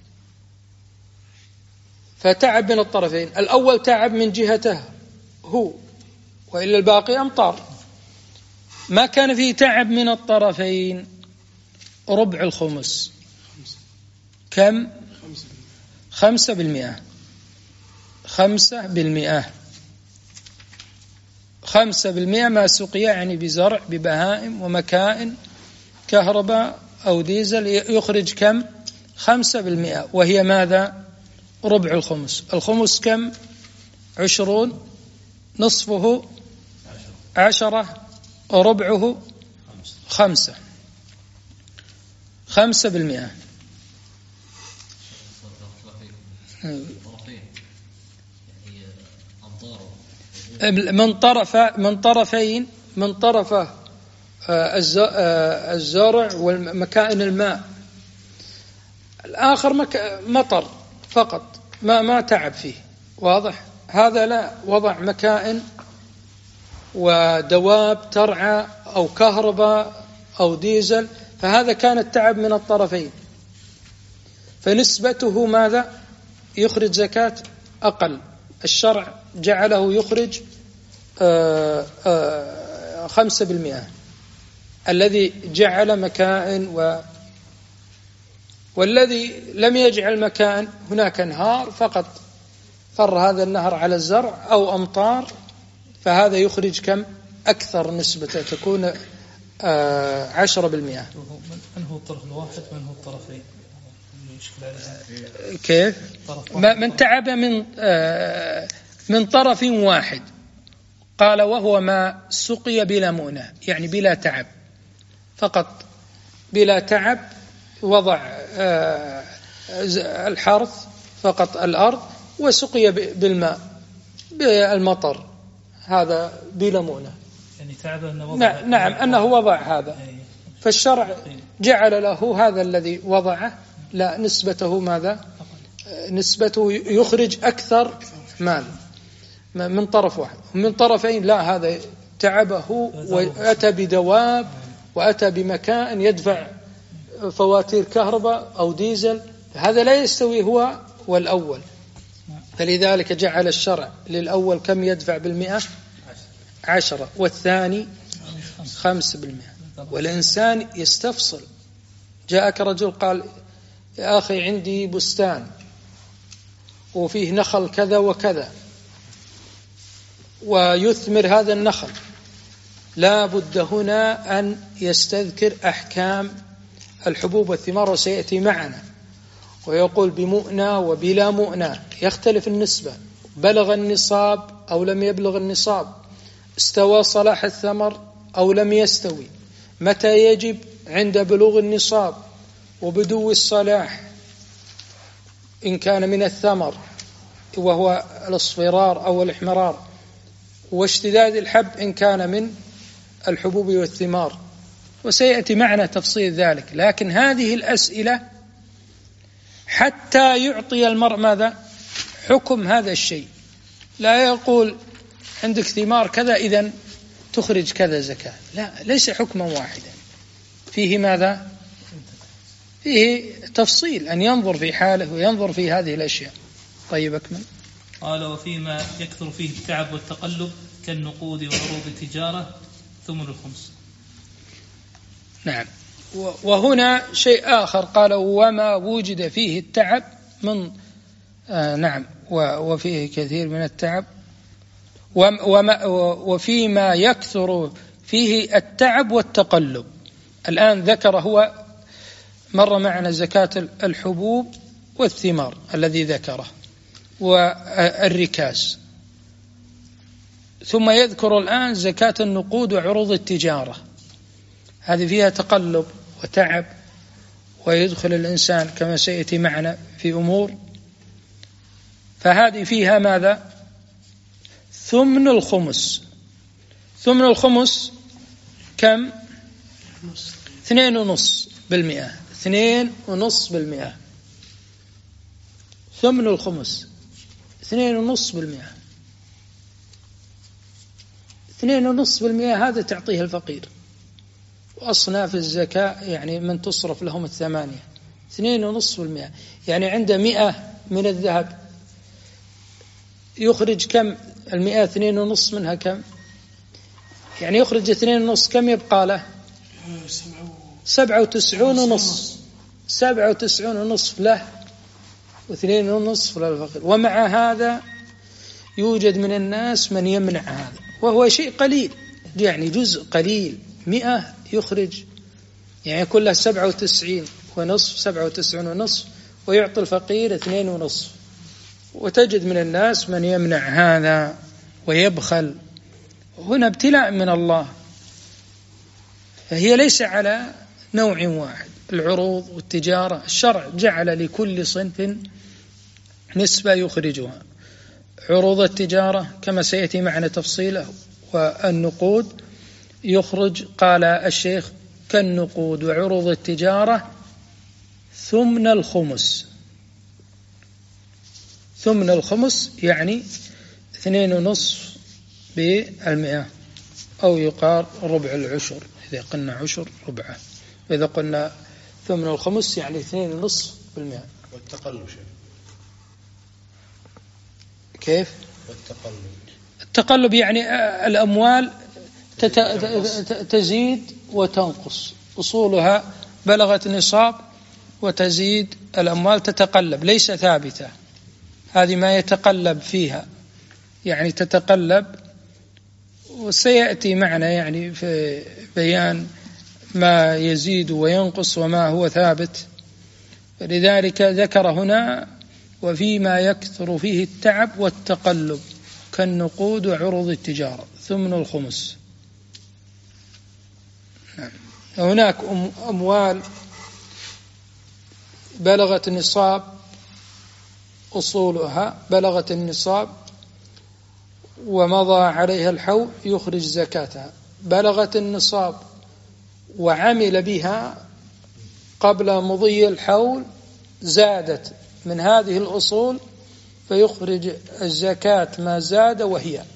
Speaker 1: فتعب من الطرفين. الأول تعب من جهته هو، وإلا الباقي أمطار. ما كان فيه تعب من الطرفين ربع الخمس، كم؟ خمسة بالمئة. خمسة بالمئة. خمسة بالمئة ما سقي يعني بزرع ببهائم ومكائن كهرباء أو ديزل يخرج كم؟ خمسة بالمئة، وهي ماذا؟ ربع الخمس. الخمس كم؟ عشرون، نصفه عشرة، ربعه خمسة. خمسة بالمئة. من طرف من طرفين من طرف الزرع والمكائن الماء، الآخر مطر فقط ما ما تعب فيه، واضح؟ هذا لا، وضع مكائن ودواب ترعى أو كهرباء أو ديزل، فهذا كان التعب من الطرفين، فنسبته ماذا؟ يخرج زكاة أقل. الشرع جعله يخرج آآ آآ خمسة بالمئة، الذي جعل مكائن و والذي لم يجعل مكان، هناك انهار فقط فر هذا النهر على الزرع أو أمطار، فهذا يخرج كم؟ أكثر نسبة تكون عشرة بالمئة.
Speaker 2: من هو الطرف الواحد من هو الطرفين؟
Speaker 1: كيف؟ من تعب من من طرف واحد، قال وهو ما سقي بلا مؤنة، يعني بلا تعب فقط، بلا تعب، وضع الحرث فقط الأرض وسقي بالماء بالمطر، هذا بلا مؤنة.
Speaker 2: يعني تعب أنه وضع
Speaker 1: نعم أنه وضع هذا، فالشرع جعل له هذا الذي وضعه لا نسبته ماذا؟ نسبته يخرج أكثر مال من طرف واحد. من طرفين لا، هذا تعبه وأتى بدواب وأتى بمكان يدفع فواتير كهرباء أو ديزل، هذا لا يستوي هو والأول. فلذلك جعل الشرع للأول كم يدفع بالمئة؟ عشرة، والثاني خمس بالمئة. والإنسان يستفصل. جاءك رجل قال يا أخي عندي بستان وفيه نخل كذا وكذا ويثمر هذا النخل، لا بد هنا أن يستذكر أحكام الحبوب والثمار، وسيأتي معنا، ويقول بمؤنة وبلا مؤنة، يختلف النسبة، بلغ النصاب أو لم يبلغ النصاب، استوى صلاح الثمر أو لم يستوي، متى يجب عند بلوغ النصاب وبدو الصلاح إن كان من الثمر وهو الاصفرار أو الاحمرار، واشتداد الحب إن كان من الحبوب والثمار، وسيأتي معنا تفصيل ذلك. لكن هذه الأسئلة حتى يعطي المرء ماذا؟ حكم هذا الشيء، لا يقول عندك ثمار كذا إذن تخرج كذا زكاة، لا، ليس حكما واحدا، فيه ماذا؟ فيه تفصيل، أن ينظر في حاله وينظر في هذه الأشياء. طيب أكمل.
Speaker 2: قال وفيما يكثر فيه التعب والتقلب كالنقود وعروض التجارة ثمن الخمس.
Speaker 1: نعم، وهنا شيء آخر قال وما وجد فيه التعب من آه نعم وفيه كثير من التعب، وما وفيما يكثر فيه التعب والتقلب. الآن ذكر هو مر معنا زكاة الحبوب والثمار الذي ذكره والركاز، ثم يذكر الآن زكاة النقود وعروض التجارة، هذه فيها تقلب وتعب، ويدخل الإنسان كما سيأتي معنا في أمور، فهذه فيها ماذا؟ ثمن الخمس. ثمن الخمس كم؟ اثنين ونص بالمئة، اثنين ونص بالمئة. ثمن الخمس اثنين ونص بالمئة، اثنين ونص بالمئة، هذا تعطيه الفقير. وأصناف الزكاة يعني من تصرف لهم الثمانية، اثنين ونص بالمئة، يعني عنده مئة من الذهب يخرج كم؟ المئة اثنين ونص منها كم؟ يعني يخرج اثنين ونص، كم يبقى له؟ سبعة وتسعون ونص، سبعة وتسعون ونصف له واثنين ونصف للفقير. ومع هذا يوجد من الناس من يمنع هذا، وهو شيء قليل، يعني جزء قليل، مئة يخرج يعني كلها سبعة وتسعين ونصف، سبعة وتسعون ونصف، ويعطي الفقير اثنين ونصف. وتجد من الناس من يمنع هذا ويبخل. هنا ابتلاء من الله، فهي ليس على نوع واحد. العروض والتجارة الشرع جعل لكل صنف نسبة يخرجها. عروض التجارة كما سيأتي معنا تفصيله، والنقود يخرج، قال الشيخ كالنقود وعروض التجارة ثمن الخمس. ثمن الخمس يعني اثنين ونصف بالمئة، أو يقال ربع العشر إذا قلنا عشر ربعه، وإذا قلنا ثمن الخمس يعني اثنين ونصف بالمئة.
Speaker 3: والتقلب شيء
Speaker 1: كيف؟
Speaker 3: والتقلب
Speaker 1: التقلب يعني الأموال تزيد وتنقص، أصولها بلغت نصاب وتزيد الأموال تتقلب، ليس ثابتة، هذه ما يتقلب فيها يعني تتقلب، وسيأتي معنا يعني في بيان ما يزيد وينقص وما هو ثابت. لذلك ذكر هنا وفيما يكثر فيه التعب والتقلب كالنقود وعروض التجارة ثمن الخمس. هناك أموال بلغت النصاب، أصولها بلغت النصاب ومضى عليها الحول يخرج زكاتها، بلغت النصاب وعمل بها قبل مضي الحول زادت من هذه الأصول فيخرج الزكاة ما زاد وهي،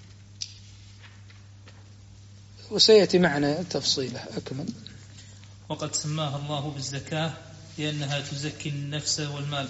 Speaker 1: وسيأتي معنا تفصيله أكمل.
Speaker 2: وقد سماها الله بالزكاة لأنها تزكي النفس والمال.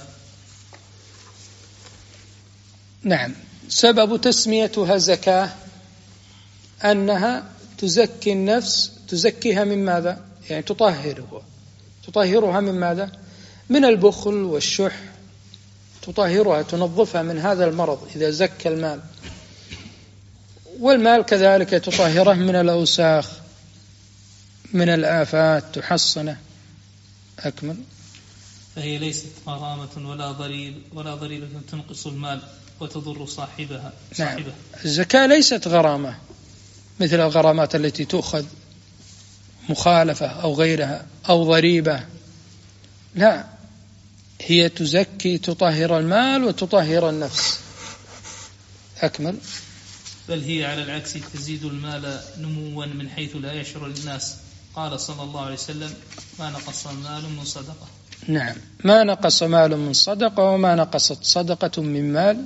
Speaker 1: نعم، سبب تسميتها زكاة أنها تزكي النفس، تزكيها من ماذا؟ يعني تطهرها تطهرها من ماذا؟ من البخل والشح، تطهرها تنظفها من هذا المرض إذا زكى المال، والمال كذلك تطهره من الأوساخ من الآفات تحصنه. أكمل.
Speaker 2: فهي ليست غرامة ولا ضريبة ولا ضريبة تنقص المال وتضر صاحبها.
Speaker 1: نعم، الزكاة ليست غرامة مثل الغرامات التي تؤخذ مخالفة أو غيرها أو ضريبة، لا، هي تزكي تطهر المال وتطهر النفس. أكمل.
Speaker 2: بل هي على العكس تزيد المال نموا من حيث لا يشعر الناس. قال صلى الله عليه وسلم: ما نقص مال من صدقة.
Speaker 1: نعم، ما نقص مال من صدقة وما نقصت صدقة من مال،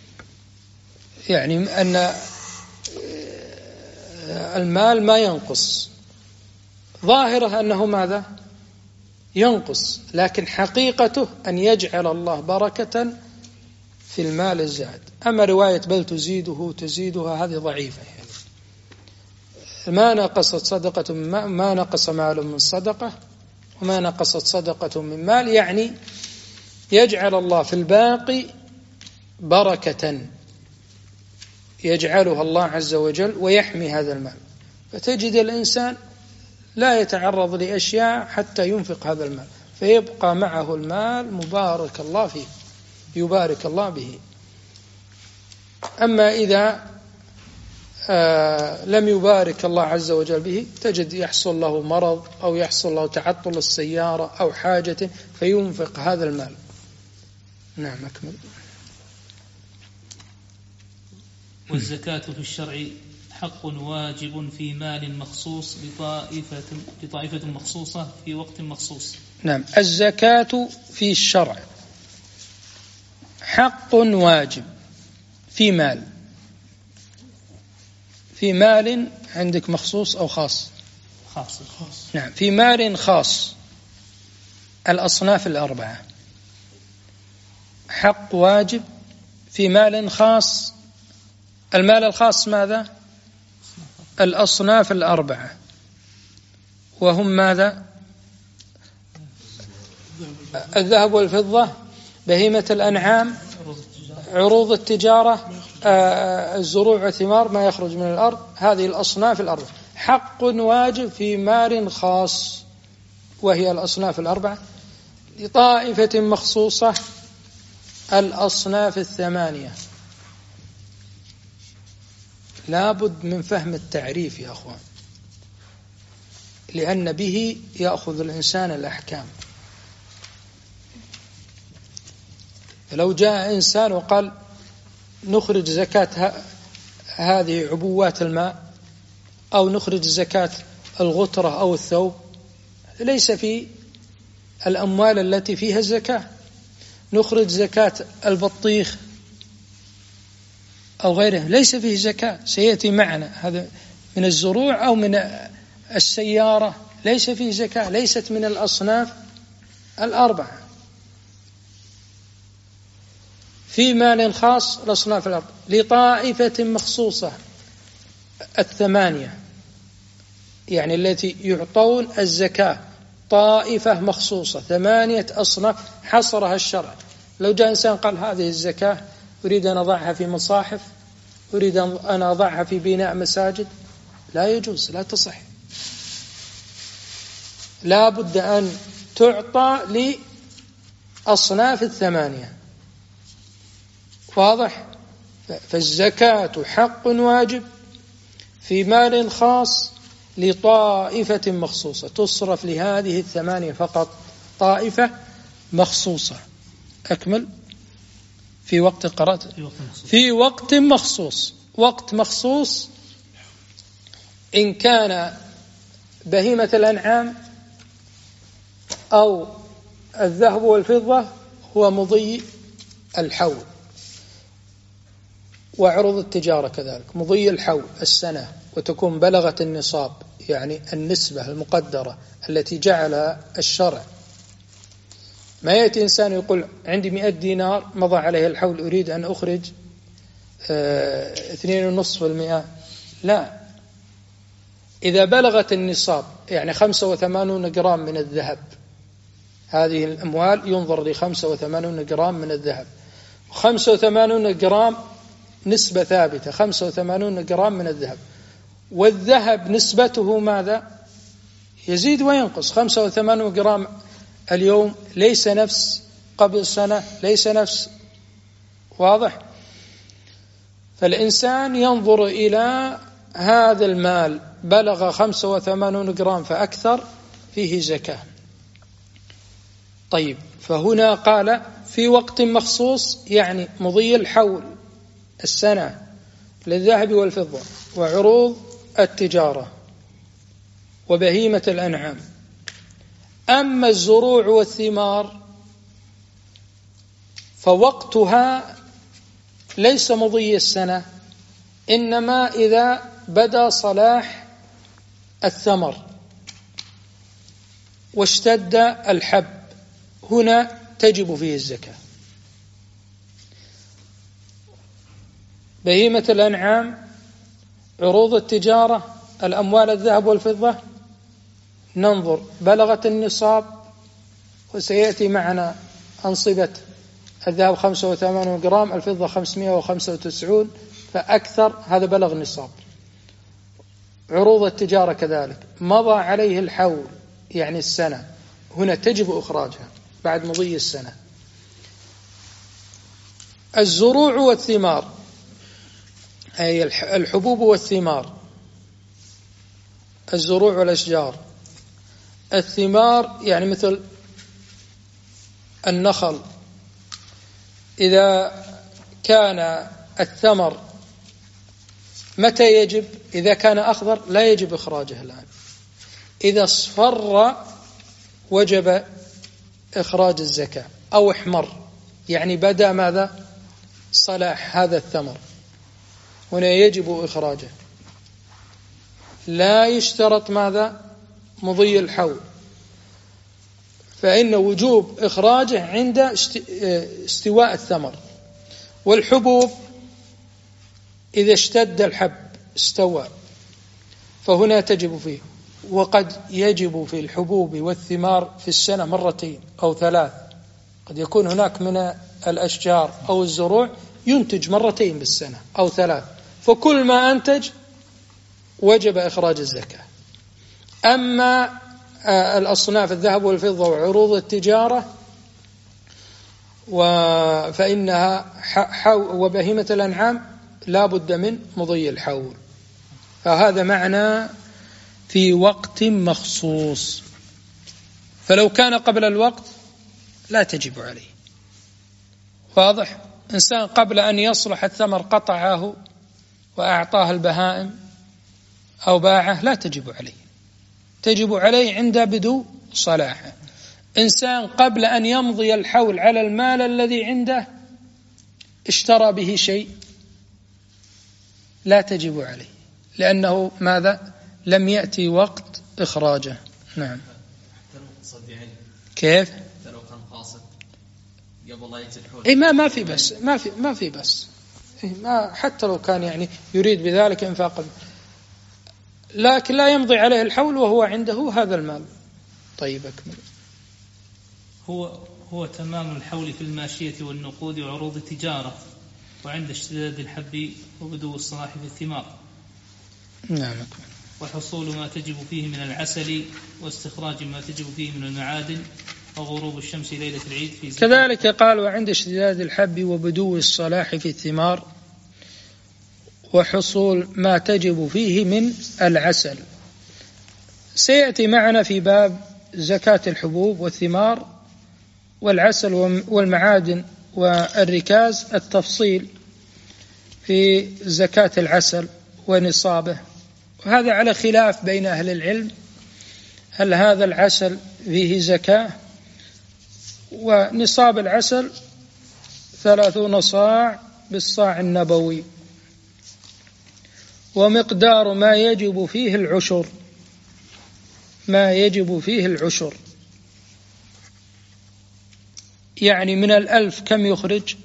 Speaker 1: يعني أن المال ما ينقص، ظاهره أنه ماذا؟ ينقص، لكن حقيقته أن يجعل الله بركة في المال الزاد. أما رواية بل تزيده تزيدها هذه ضعيفة، يعني ما نقصت صدقة من مال، ما نقص مال من صدقة وما نقصت صدقة من مال، يعني يجعل الله في الباقي بركة يجعلها الله عز وجل ويحمي هذا المال. فتجد الإنسان لا يتعرض لأشياء حتى ينفق هذا المال، فيبقى معه المال مبارك الله فيه، يبارك الله به. أما إذا آه لم يبارك الله عز وجل به تجد يحصل له مرض أو يحصل له تعطل السيارة أو حاجة فينفق هذا المال. نعم، أكمل.
Speaker 2: والزكاة في الشرع حق واجب في مال مخصوص لطائفة, لطائفة مخصوصة في وقت مخصوص.
Speaker 1: نعم، الزكاة في الشرع حق واجب في مال، في مال عندك مخصوص أو خاص؟
Speaker 2: خاص.
Speaker 1: نعم، في مال خاص، الأصناف الأربعة، حق واجب في مال خاص. المال الخاص ماذا؟ الأصناف الأربعة، وهم ماذا؟ الذهب والفضة، بهيمة الأنعام، عروض التجارة، الزروع والثمار، ما يخرج من الأرض. هذه الأصناف الأربعة حق واجب في مال خاص، وهي الأصناف الأربعة. لطائفة مخصوصة الأصناف الثمانية. لابد من فهم التعريف يا أخوان، لأن به يأخذ الإنسان الأحكام. فلو جاء إنسان وقال نخرج زكاة هذه عبوات الماء أو نخرج زكاة الغترة أو الثوب، ليس في الأموال التي فيها الزكاة. نخرج زكاة البطيخ أو غيره ليس فيه زكاة، سيأتي معنا هذا من الزروع أو من السيارة ليس فيه زكاة، ليست من الأصناف الأربعة. في مال خاص الأصناف الأربعة لطائفة مخصوصة الثمانية، يعني التي يعطون الزكاة طائفة مخصوصة، ثمانية أصناف حصرها الشرع. لو جاء إنسان قال هذه الزكاة أريد أن أضعها في مصاحف، أريد أن أضعها في بناء مساجد، لا يجوز، لا تصح، لا بد أن تعطى لأصناف الثمانية. واضح؟ فالزكاة حق واجب في مال خاص لطائفة مخصوصة، تصرف لهذه الثمانية فقط، طائفة مخصوصة. أكمل. في وقت قرأت في وقت مخصوص. وقت مخصوص إن كان بهيمة الأنعام أو الذهب والفضة هو مضي الحول، وعروض التجارة كذلك مضي الحول السنة، وتكون بلغت النصاب، يعني النسبة المقدرة التي جعلها الشرع. ما يأتي إنسان يقول عندي مئة دينار مضى عليه الحول أريد أن أخرج اه اثنين ونصف المئة، لا. إذا بلغت النصاب يعني خمسة وثمانون جرام من الذهب، هذه الأموال ينظر لخمسة وثمانون جرام من الذهب، خمسة وثمانون جرام نسبة ثابتة، خمسة وثمانون جرام من الذهب، والذهب نسبته ماذا؟ يزيد وينقص. خمسة وثمانون جرام اليوم ليس نفس قبل سنة، ليس نفس. واضح؟ فالإنسان ينظر إلى هذا المال بلغ خمسة وثمانون جرام فأكثر فيه زكاة. طيب، فهنا قال في وقت مخصوص، يعني مضي الحول السنة للذهب والفضة وعروض التجارة وبهيمة الأنعام. أما الزروع والثمار فوقتها ليس مضي السنة، إنما إذا بدا صلاح الثمر واشتد الحب، هنا تجب فيه الزكاة. بهيمة الأنعام، عروض التجارة، الأموال الذهب والفضة، ننظر بلغت النصاب، وسيأتي معنا أنصبة الذهب خمسة وثمانون جرام، الفضة خمسمائة وخمسة وتسعين فأكثر، هذا بلغ النصاب. عروض التجارة كذلك مضى عليه الحول يعني السنة، هنا تجب إخراجها بعد مضي السنة. الزروع والثمار أي الحبوب والثمار، الزروع والأشجار. الثمار يعني مثل النخل، إذا كان الثمر متى يجب؟ إذا كان أخضر لا يجب إخراجه الآن، إذا اصفر وجب إخراج الزكاة، أو احمر يعني بدأ ماذا؟ صلاح هذا الثمر، هنا يجب إخراجه. لا يشترط ماذا؟ مضي الحول، فإن وجوب إخراجه عند استواء الثمر. والحبوب إذا اشتد الحب استوى فهنا تجب فيه، وقد يجب في الحبوب والثمار في السنة مرتين أو ثلاث، قد يكون هناك من الأشجار أو الزروع ينتج مرتين بالسنة أو ثلاث، فكل ما أنتج وجب إخراج الزكاة. أما الأصناف الذهب والفضة وعروض التجارة فإنها وبهيمة الأنعام لا بد من مضي الحول. فهذا معنى في وقت مخصوص، فلو كان قبل الوقت لا تجب عليه. واضح؟ إنسان قبل أن يصلح الثمر قطعه وأعطاه البهائم أو باعه لا تجب عليه، تجب عليه عند بدو صلاحه. إنسان قبل أن يمضي الحول على المال الذي عنده اشترى به شيء لا تجب عليه، لأنه ماذا؟ لم يأتي وقت إخراجه. نعم. كيف؟ إيه ما ما في بس ما في ما في بس إيه ما حتى لو كان يعني يريد بذلك إنفاق، لكن لا يمضي عليه الحول وهو عنده هذا المال. طيب أكمل.
Speaker 2: هو هو تمام الحول في الماشية والنقود وعروض التجارة، وعند اشتداد الحب وبدو الصلاح في الثمار.
Speaker 1: نعم أكمل.
Speaker 2: وحصول ما تجب فيه من العسل، واستخراج ما تجب فيه من المعادن، وغروب الشمس ليلة العيد في زكاة.
Speaker 1: كذلك قال وعند اشتداد الحب وبدو الصلاح في الثمار، وحصول ما تجب فيه من العسل. سيأتي معنا في باب زكاة الحبوب والثمار والعسل والمعادن والركاز التفصيل في زكاة العسل ونصابه، وهذا على خلاف بين أهل العلم، هل هذا العسل فيه زكاة؟ ونصاب العسل ثلاثون صاع بالصاع النبوي، ومقدار ما يجب فيه العشر، ما يجب فيه العشر يعني من الألف كم يخرج؟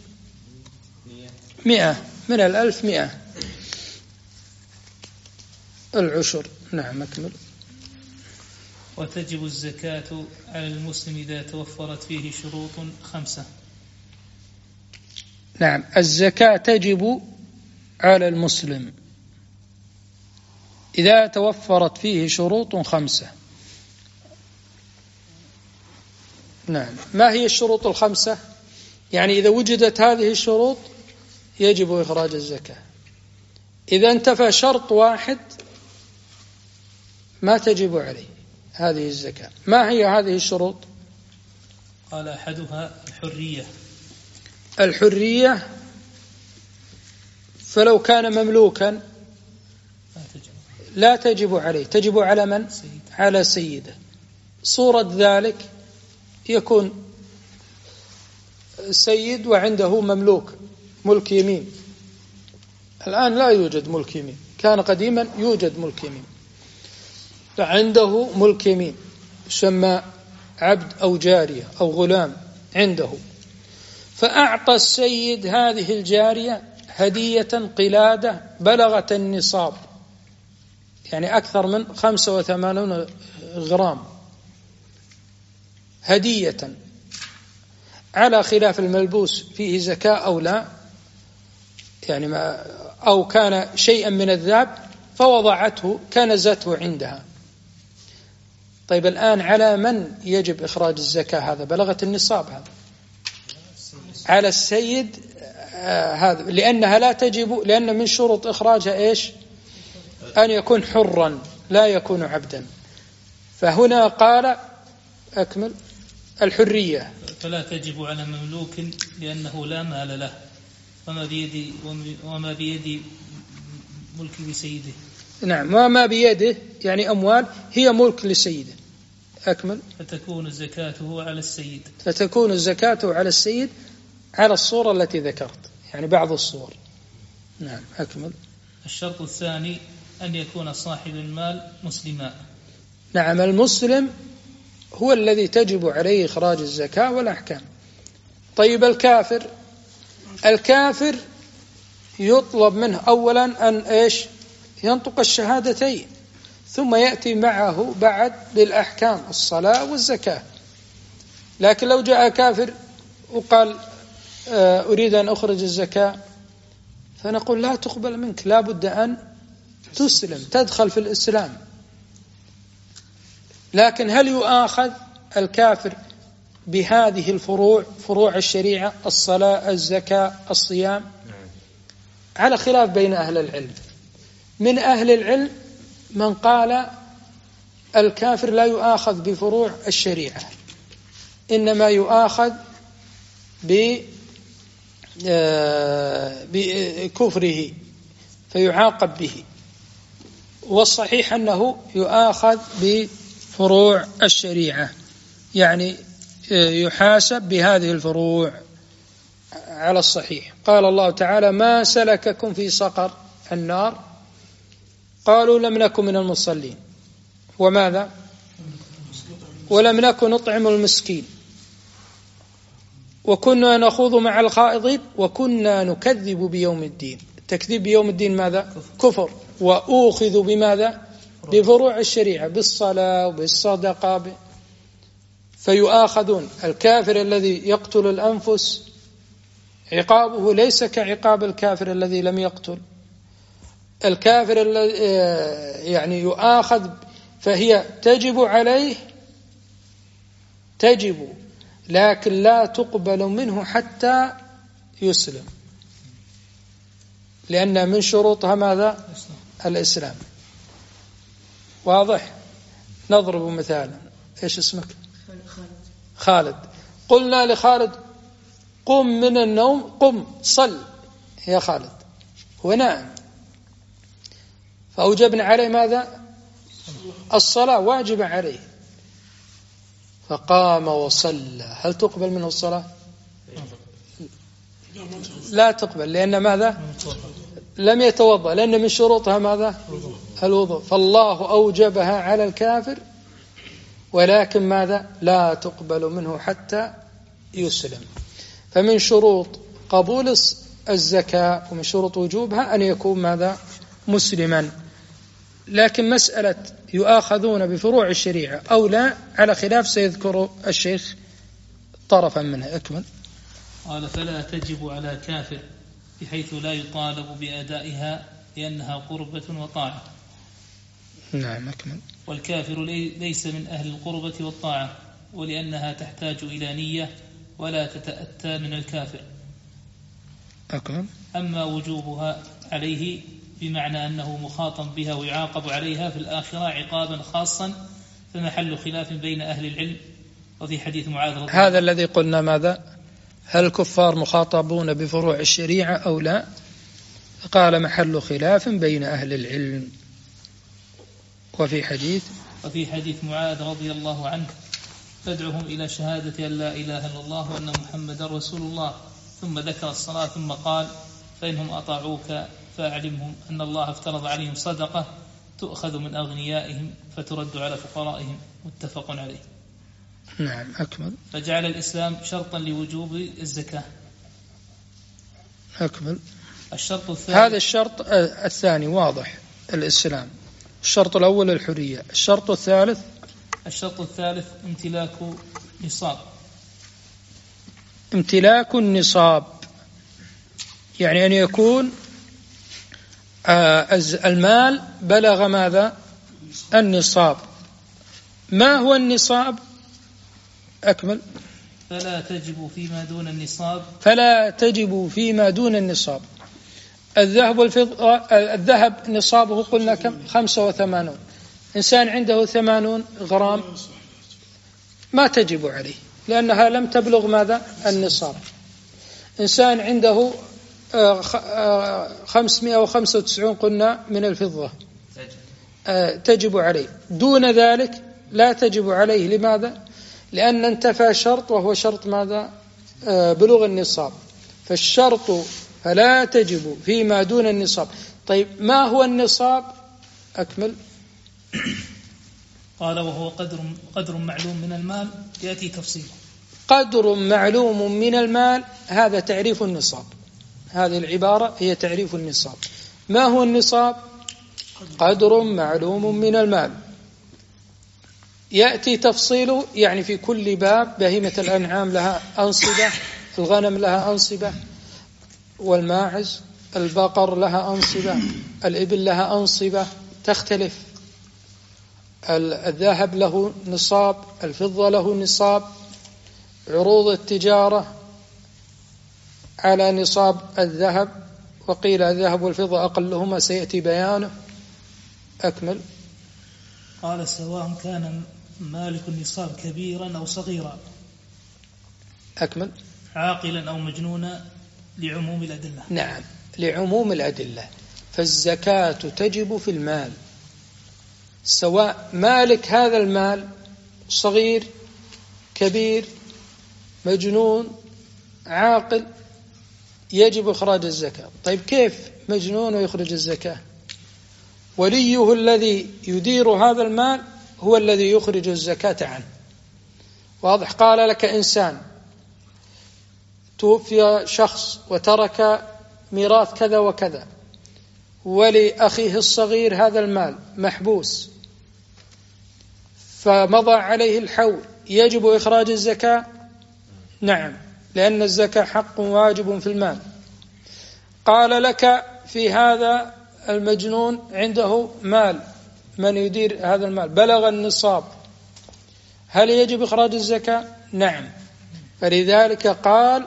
Speaker 1: مئة، من الألف مئة العشر. نعم أكمل.
Speaker 2: وتجب الزكاة على المسلم إذا توفرت فيه شروط خمسة.
Speaker 1: نعم، الزكاة تجب على المسلم إذا توفرت فيه شروط خمسة. نعم، ما هي الشروط الخمسة؟ يعني إذا وجدت هذه الشروط يجب إخراج الزكاة. إذا انتفى شرط واحد ما تجب عليه هذه الزكاة. ما هي هذه الشروط؟
Speaker 2: قال أحدها الحرية.
Speaker 1: الحرية، فلو كان مملوكا لا تجب عليه، تجب على من؟
Speaker 2: سيد.
Speaker 1: على سيده. صورة ذلك يكون سيد وعنده مملوك ملك يمين. الآن لا يوجد ملك يمين، كان قديما يوجد ملك يمين. فعنده ملك يمين يسمى عبد أو جارية أو غلام عنده، فأعطى السيد هذه الجارية هدية قلادة بلغت النصاب، يعني أكثر من خمسة وثمانون غرام هدية، على خلاف الملبوس فيه زكاة أو لا، يعني ما أو كان شيئا من الذهب فوضعته كنزته عندها. طيب الآن على من يجب إخراج الزكاة؟ هذا بلغت النصاب، هذا على السيد آه هذا، لأنها لا تجب، لأن من شروط إخراجها إيش؟ أن يكون حرا لا يكون عبدا. فهنا قال أكمل الحرية.
Speaker 2: فلا تجب على مملوك لأنه لا مال له، وما بيد وما بيد ملك لسيده.
Speaker 1: نعم، وما بيده يعني أموال هي ملك لسيده. أكمل.
Speaker 2: فتكون زكاته على السيد.
Speaker 1: فتكون زكاته على السيد على الصورة التي ذكرت، يعني بعض الصور. نعم أكمل.
Speaker 2: الشرط الثاني أن يكون صاحب المال مسلما.
Speaker 1: نعم، المسلم هو الذي تجب عليه إخراج الزكاة والأحكام. طيب الكافر، الكافر يطلب منه أولا أن إيش؟ ينطق الشهادتين، ثم يأتي معه بعد بالأحكام الصلاة والزكاة. لكن لو جاء كافر وقال أريد أن أخرج الزكاة، فنقول لا تقبل منك، لا بد أن تسلم تدخل في الإسلام. لكن هل يؤاخذ الكافر بهذه الفروع، فروع الشريعة، الصلاة الزكاة الصيام؟ على خلاف بين أهل العلم. من أهل العلم من قال الكافر لا يؤاخذ بفروع الشريعة، إنما يؤاخذ بكفره فيعاقب به، والصحيح أنه يؤاخذ بفروع الشريعة، يعني يحاسب بهذه الفروع على الصحيح. قال الله تعالى ما سلككم في سقر، النار؟ قالوا لم نكن من المصلين، وماذا؟ ولم نكن نطعم المسكين، وكنا نخوض مع الخائضين، وكنا نكذب بيوم الدين. تكذيب بيوم الدين ماذا؟ كفر. وأوخذ بماذا؟ بفروع الشريعة، بالصلاة وبالصدقة، فيؤاخذون. الكافر الذي يقتل الأنفس عقابه ليس كعقاب الكافر الذي لم يقتل. الكافر الذي يعني يؤاخذ فهي تجب عليه، تجب، لكن لا تقبل منه حتى يسلم، لأن من شروطها ماذا؟ الإسلام. واضح؟ نضرب مثالا. إيش اسمك؟ خالد. قلنا لخالد قم من النوم، قم صل يا خالد، هو نائم، فأوجبنا عليه ماذا؟ الصلاة واجبة عليه، فقام وصلى، هل تقبل منه الصلاة؟ لا تقبل، لأن ماذا؟ لم يتوضأ، لأن من شروطها ماذا؟ الوضوء. فالله أوجبها على الكافر، ولكن ماذا؟ لا تقبل منه حتى يسلم. فمن شروط قبول الزكاة ومن شروط وجوبها أن يكون ماذا؟ مسلما. لكن مسألة يؤاخذون بفروع الشريعة أو لا على خلاف سيذكر الشيخ طرفا منها. أكمل.
Speaker 2: قال فلا تجب على كافر بحيث لا يطالب بأدائها لأنها قربة وطاعة.
Speaker 1: نعم أكمل.
Speaker 2: والكافر ليس من أهل القربة والطاعة، ولأنها تحتاج إلى نية ولا تتأتى من الكافر.
Speaker 1: أكمل.
Speaker 2: أما وجوبها عليه بمعنى أنه مخاطب بها ويعاقب عليها في الآخرة عقابا خاصا، فمحل خلاف بين أهل العلم. وفي حديث معاذ رضي الله
Speaker 1: هذا الذي قلنا ماذا؟ هل الكفار مخاطبون بفروع الشريعة أو لا؟ قال محل خلاف بين أهل العلم. وفي حديث
Speaker 2: وفي حديث معاذ رضي الله عنه فادعهم إلى شهادة أن لا إله إلا الله وأن محمدا رسول الله، ثم ذكر الصلاة ثم قال فإنهم أطاعوك فأعلمهم أن الله افترض عليهم صدقة تؤخذ من أغنيائهم فترد على فقرائهم، متفق عليه.
Speaker 1: نعم أكمل.
Speaker 2: فجعل الإسلام شرطا لوجوب الزكاة.
Speaker 1: أكمل.
Speaker 2: الشرط الثاني
Speaker 1: هذا الشرط الثاني واضح، الإسلام. الشرط الأول الحرية. الشرط الثالث
Speaker 2: الشرط الثالث امتلاك نصاب.
Speaker 1: امتلاك النصاب يعني أن يكون المال بلغ ماذا؟ النصاب. ما هو النصاب؟ أكمل.
Speaker 2: فلا تجب فيما دون النصاب
Speaker 1: فلا تجب فيما دون النصاب. الذهب والفضة، الذهب نصابه قلنا كم؟ خمسة وثمانون. إنسان عنده ثمانون غرام ما تجب عليه لأنها لم تبلغ ماذا؟ النصاب. إنسان عنده خمسمائة وخمسة وتسعين قلنا من الفضة تجب عليه، دون ذلك لا تجب عليه. لماذا؟ لأن انتفى شرط وهو شرط ماذا؟ بلوغ النصاب. فالشرط فلا تجب فيما دون النصاب. طيب ما هو النصاب؟ أكمل.
Speaker 2: قال وهو قدر قدر معلوم من المال، يأتي تفصيله.
Speaker 1: قدر معلوم من المال، هذا تعريف النصاب. هذه العبارة هي تعريف النصاب. ما هو النصاب؟ قدر معلوم من المال. يأتي تفصيله، يعني في كل باب. بهيمة الأنعام لها أنصبة، الغنم لها أنصبة، والماعز، البقر لها أنصبة، الإبل لها أنصبة تختلف. الذهب له نصاب، الفضة له نصاب. عروض التجارة على نصاب الذهب، وقيل الذهب والفضة أقلهما سيأتي بيانه. أكمل.
Speaker 2: قال سواء كان مالك النصاب كبيرا أو صغيرا.
Speaker 1: أكمل.
Speaker 2: عاقلا أو مجنونا، لعموم الأدلة.
Speaker 1: نعم لعموم الأدلة. فالزكاة تجب في المال، سواء مالك هذا المال صغير كبير مجنون عاقل، يجب إخراج الزكاة. طيب كيف مجنون ويخرج الزكاة. وليه الذي يدير هذا المال هو الذي يخرج الزكاة عنه. واضح؟ قال لك إنسان توفي شخص وترك ميراث كذا وكذا، ولأخيه الصغير هذا المال محبوس، فمضى عليه الحول، يجب إخراج الزكاة؟ نعم، لأن الزكاة حق واجب في المال. قال لك في هذا المجنون عنده مال، من يدير هذا المال بلغ النصاب، هل يجب إخراج الزكاة؟ نعم. فلذلك قال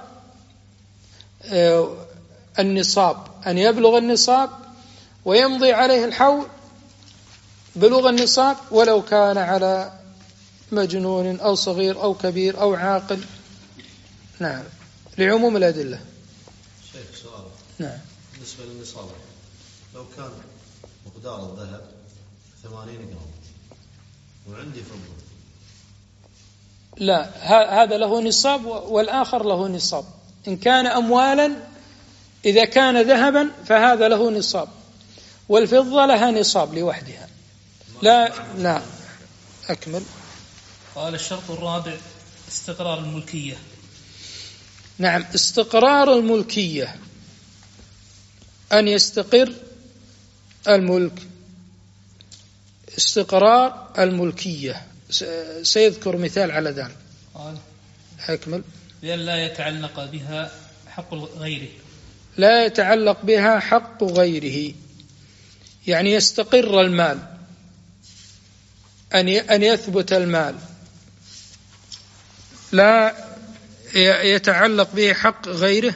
Speaker 1: النصاب، أن يبلغ النصاب ويمضي عليه الحول بلوغ النصاب، ولو كان على مجنون أو صغير أو كبير أو عاقل. نعم، لعموم الأدلة.
Speaker 3: شيخ سؤال.
Speaker 1: نعم.
Speaker 3: بالنسبة للنصاب، لو كان مقدار الذهب ثمانين جرام وعندي فضة،
Speaker 1: لا، هذا له نصاب والآخر له نصاب. إن كان أموالا، إذا كان ذهبا فهذا له نصاب، والفضة لها نصاب لوحدها. لا لا أكمل.
Speaker 2: قال الشرط الرابع استقرار الملكية.
Speaker 1: نعم، استقرار الملكية، أن يستقر الملك. استقرار الملكية سيذكر مثال على ذلك.
Speaker 2: قال
Speaker 1: أكمل.
Speaker 2: بأن لا يتعلق بها حق غيره.
Speaker 1: لا يتعلق بها حق غيره، يعني يستقر المال، أن أن يثبت المال، لا يتعلق به حق غيره.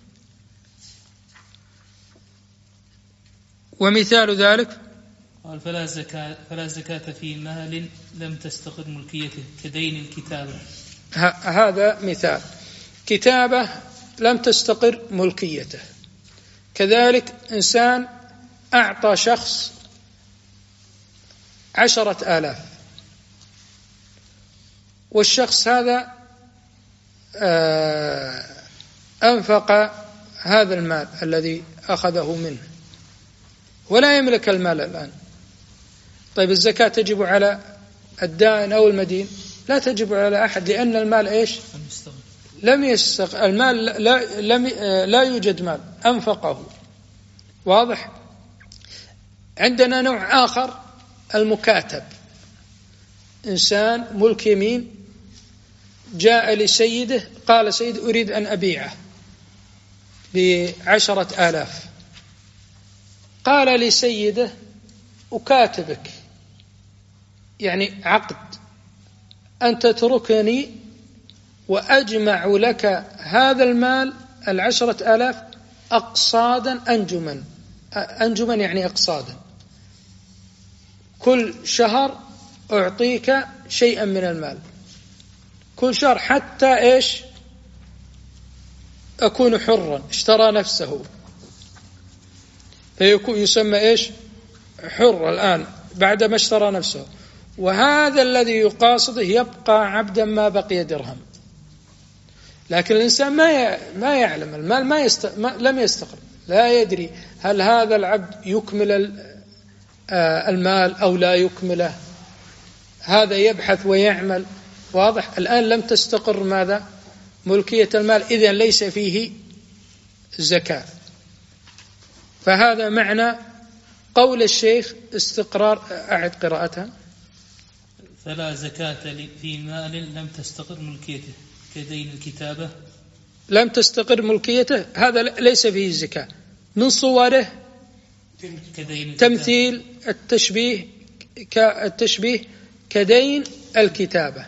Speaker 1: ومثال ذلك
Speaker 2: قال فلا زكاة فلا زكاة في مال لم تستقر ملكيته كدين الكتابة.
Speaker 1: هذا مثال، كتابة لم تستقر ملكيته. كذلك إنسان أعطى شخص عشرة آلاف، والشخص هذا أنفق هذا المال الذي أخذه منه ولا يملك المال الآن. طيب الزكاة تجب على الدائن أو المدين؟ لا تجب على أحد، لأن المال إيش؟ لم يستق المال لا, لم لا يوجد مال، أنفقه. واضح؟ عندنا نوع آخر، المكاتب. إنسان ملك يمين جاء لسيده قال سيد أريد أن أبيعه بعشرة آلاف، قال لسيده أكاتبك، يعني عقد، أن تتركني وأجمع لك هذا المال العشرة آلاف أقصادا أنجما. أنجما يعني أقصادا، كل شهر أعطيك شيئا من المال، كل شهر، حتى إيش؟ أكون حرا. اشترى نفسه فيكون يسمى إيش؟ حر الآن بعدما اشترى نفسه. وهذا الذي يقاصده يبقى عبدا ما بقي درهم. لكن الإنسان ما ما يعلم المال، ما, يست... ما لم يستقر، لا يدري هل هذا العبد يكمل المال أو لا يكمله، هذا يبحث ويعمل. واضح؟ الآن لم تستقر ماذا؟ ملكية المال، إذن ليس فيه زكاة. فهذا معنى قول الشيخ استقرار. أعد قراءتها.
Speaker 2: فلا زكاة في مال لم تستقر ملكيته كدين الكتابة.
Speaker 1: لم تستقر ملكيته، هذا ليس فيه زكاة. من صوره تمثيل التشبيه، كالتشبيه كدين الكتابة.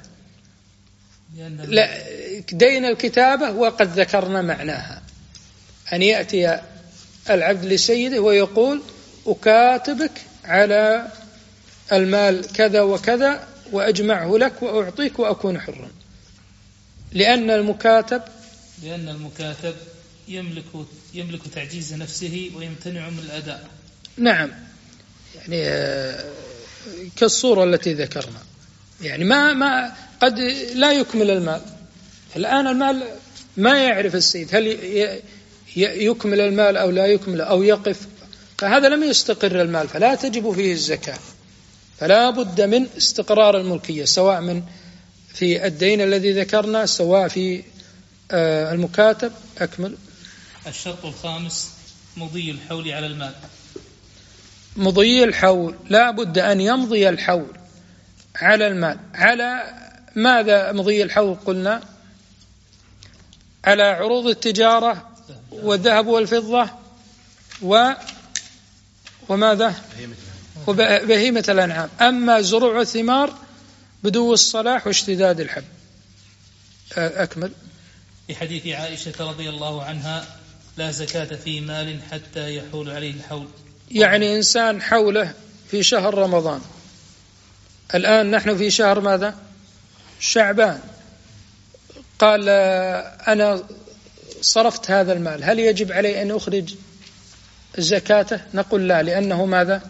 Speaker 1: لا، دين الكتابة وقد ذكرنا معناها، أن يأتي العبد لسيده ويقول أكاتبك على المال كذا وكذا وأجمعه لك وأعطيك وأكون حرا. لأن المكاتب
Speaker 2: لأن المكاتب يملك يملك تعجيز نفسه ويمتنع من الأداء.
Speaker 1: نعم، يعني كالصورة التي ذكرنا، يعني ما ما قد لا يكمل المال. الآن المال ما يعرف السيد هل يكمل المال أو لا يكمل أو يقف، فهذا لم يستقر المال فلا تجب فيه الزكاة. فلا بد من استقرار الملكية، سواء من في الدين الذي ذكرنا، سواء في المكاتب. أكمل.
Speaker 2: الشرط الخامس مضي الحول على المال.
Speaker 1: مضي الحول لا بد أن يمضي الحول على المال. على ماذا مضي الحول؟ قلنا على عروض التجارة والذهب والفضة و وماذا وبهيمة الأنعام. أما زروع والثمار بدو الصلاح واشتداد الحب. أكمل.
Speaker 2: في حديث عائشة رضي الله عنها لا زكاة في مال حتى يحول عليه الحول.
Speaker 1: يعني إنسان حوله في شهر رمضان، الآن نحن في شهر ماذا؟ شعبان. قال أنا صرفت هذا المال، هل يجب علي أن أخرج زكاته؟ نقول لا، لأنه ماذا؟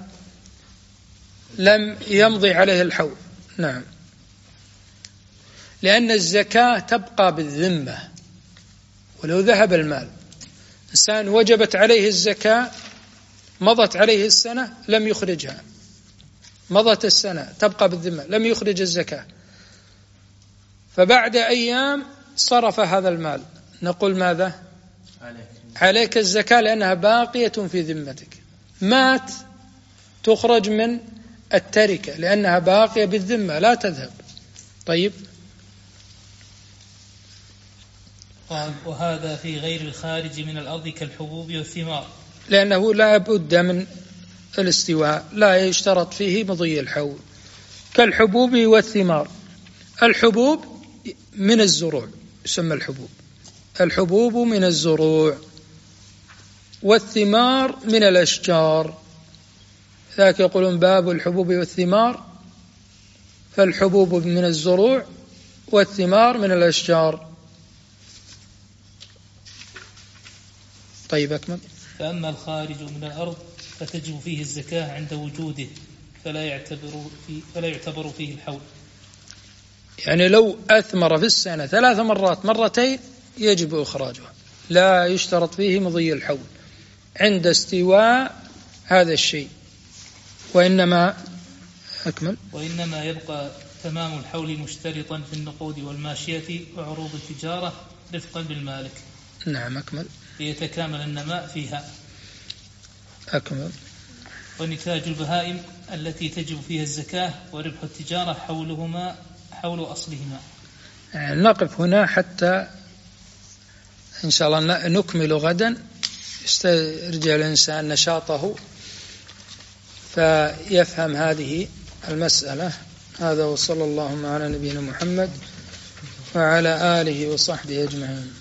Speaker 1: لم يمضي عليه الحول. نعم، لأن الزكاة تبقى بالذمة ولو ذهب المال. إنسان وجبت عليه الزكاة، مضت عليه السنة لم يخرجها، مضت السنة تبقى بالذمة لم يخرج الزكاة، فبعد أيام صرف هذا المال، نقول ماذا؟ عليك, عليك الزكاة، لأنها باقية في ذمتك. مات تخرج من التركة لأنها باقية بالذمة لا تذهب. طيب.
Speaker 2: وهذا في غير الخارج من الأرض كالحبوب والثمار،
Speaker 1: لأنه لا بد من الاستواء، لا يشترط فيه مضي الحول. كالحبوب والثمار. الحبوب من الزروع، يسمى الحبوب. الحبوب من الزروع، والثمار من الأشجار. ذاك يقولون باب الحبوب والثمار، فالحبوب من الزروع والثمار من الأشجار. طيب أكمل.
Speaker 2: فأما الخارج من الأرض فتجب فيه الزكاة عند وجوده، فلا يعتبر فيه, فلا يعتبر فيه الحول.
Speaker 1: يعني لو أثمر في السنة ثلاث مرات مرتين يجب إخراجها، لا يشترط فيه مضي الحول عند استواء هذا الشيء. وإنما أكمل.
Speaker 2: وإنما يبقى تمام الحول مشترطا في النقود والماشية وعروض التجارة رفقا بالمالك.
Speaker 1: نعم أكمل.
Speaker 2: ليتكامل النماء فيها.
Speaker 1: أكمل.
Speaker 2: ونتاج البهائم التي تجب فيها الزكاة وربح التجارة حولهما حول أصلهما.
Speaker 1: نقف هنا حتى إن شاء الله نكمل غدا، يسترجع الإنسان نشاطه فيفهم هذه المسألة. هذا وصلى اللهم على نبينا محمد وعلى آله وصحبه أجمعين.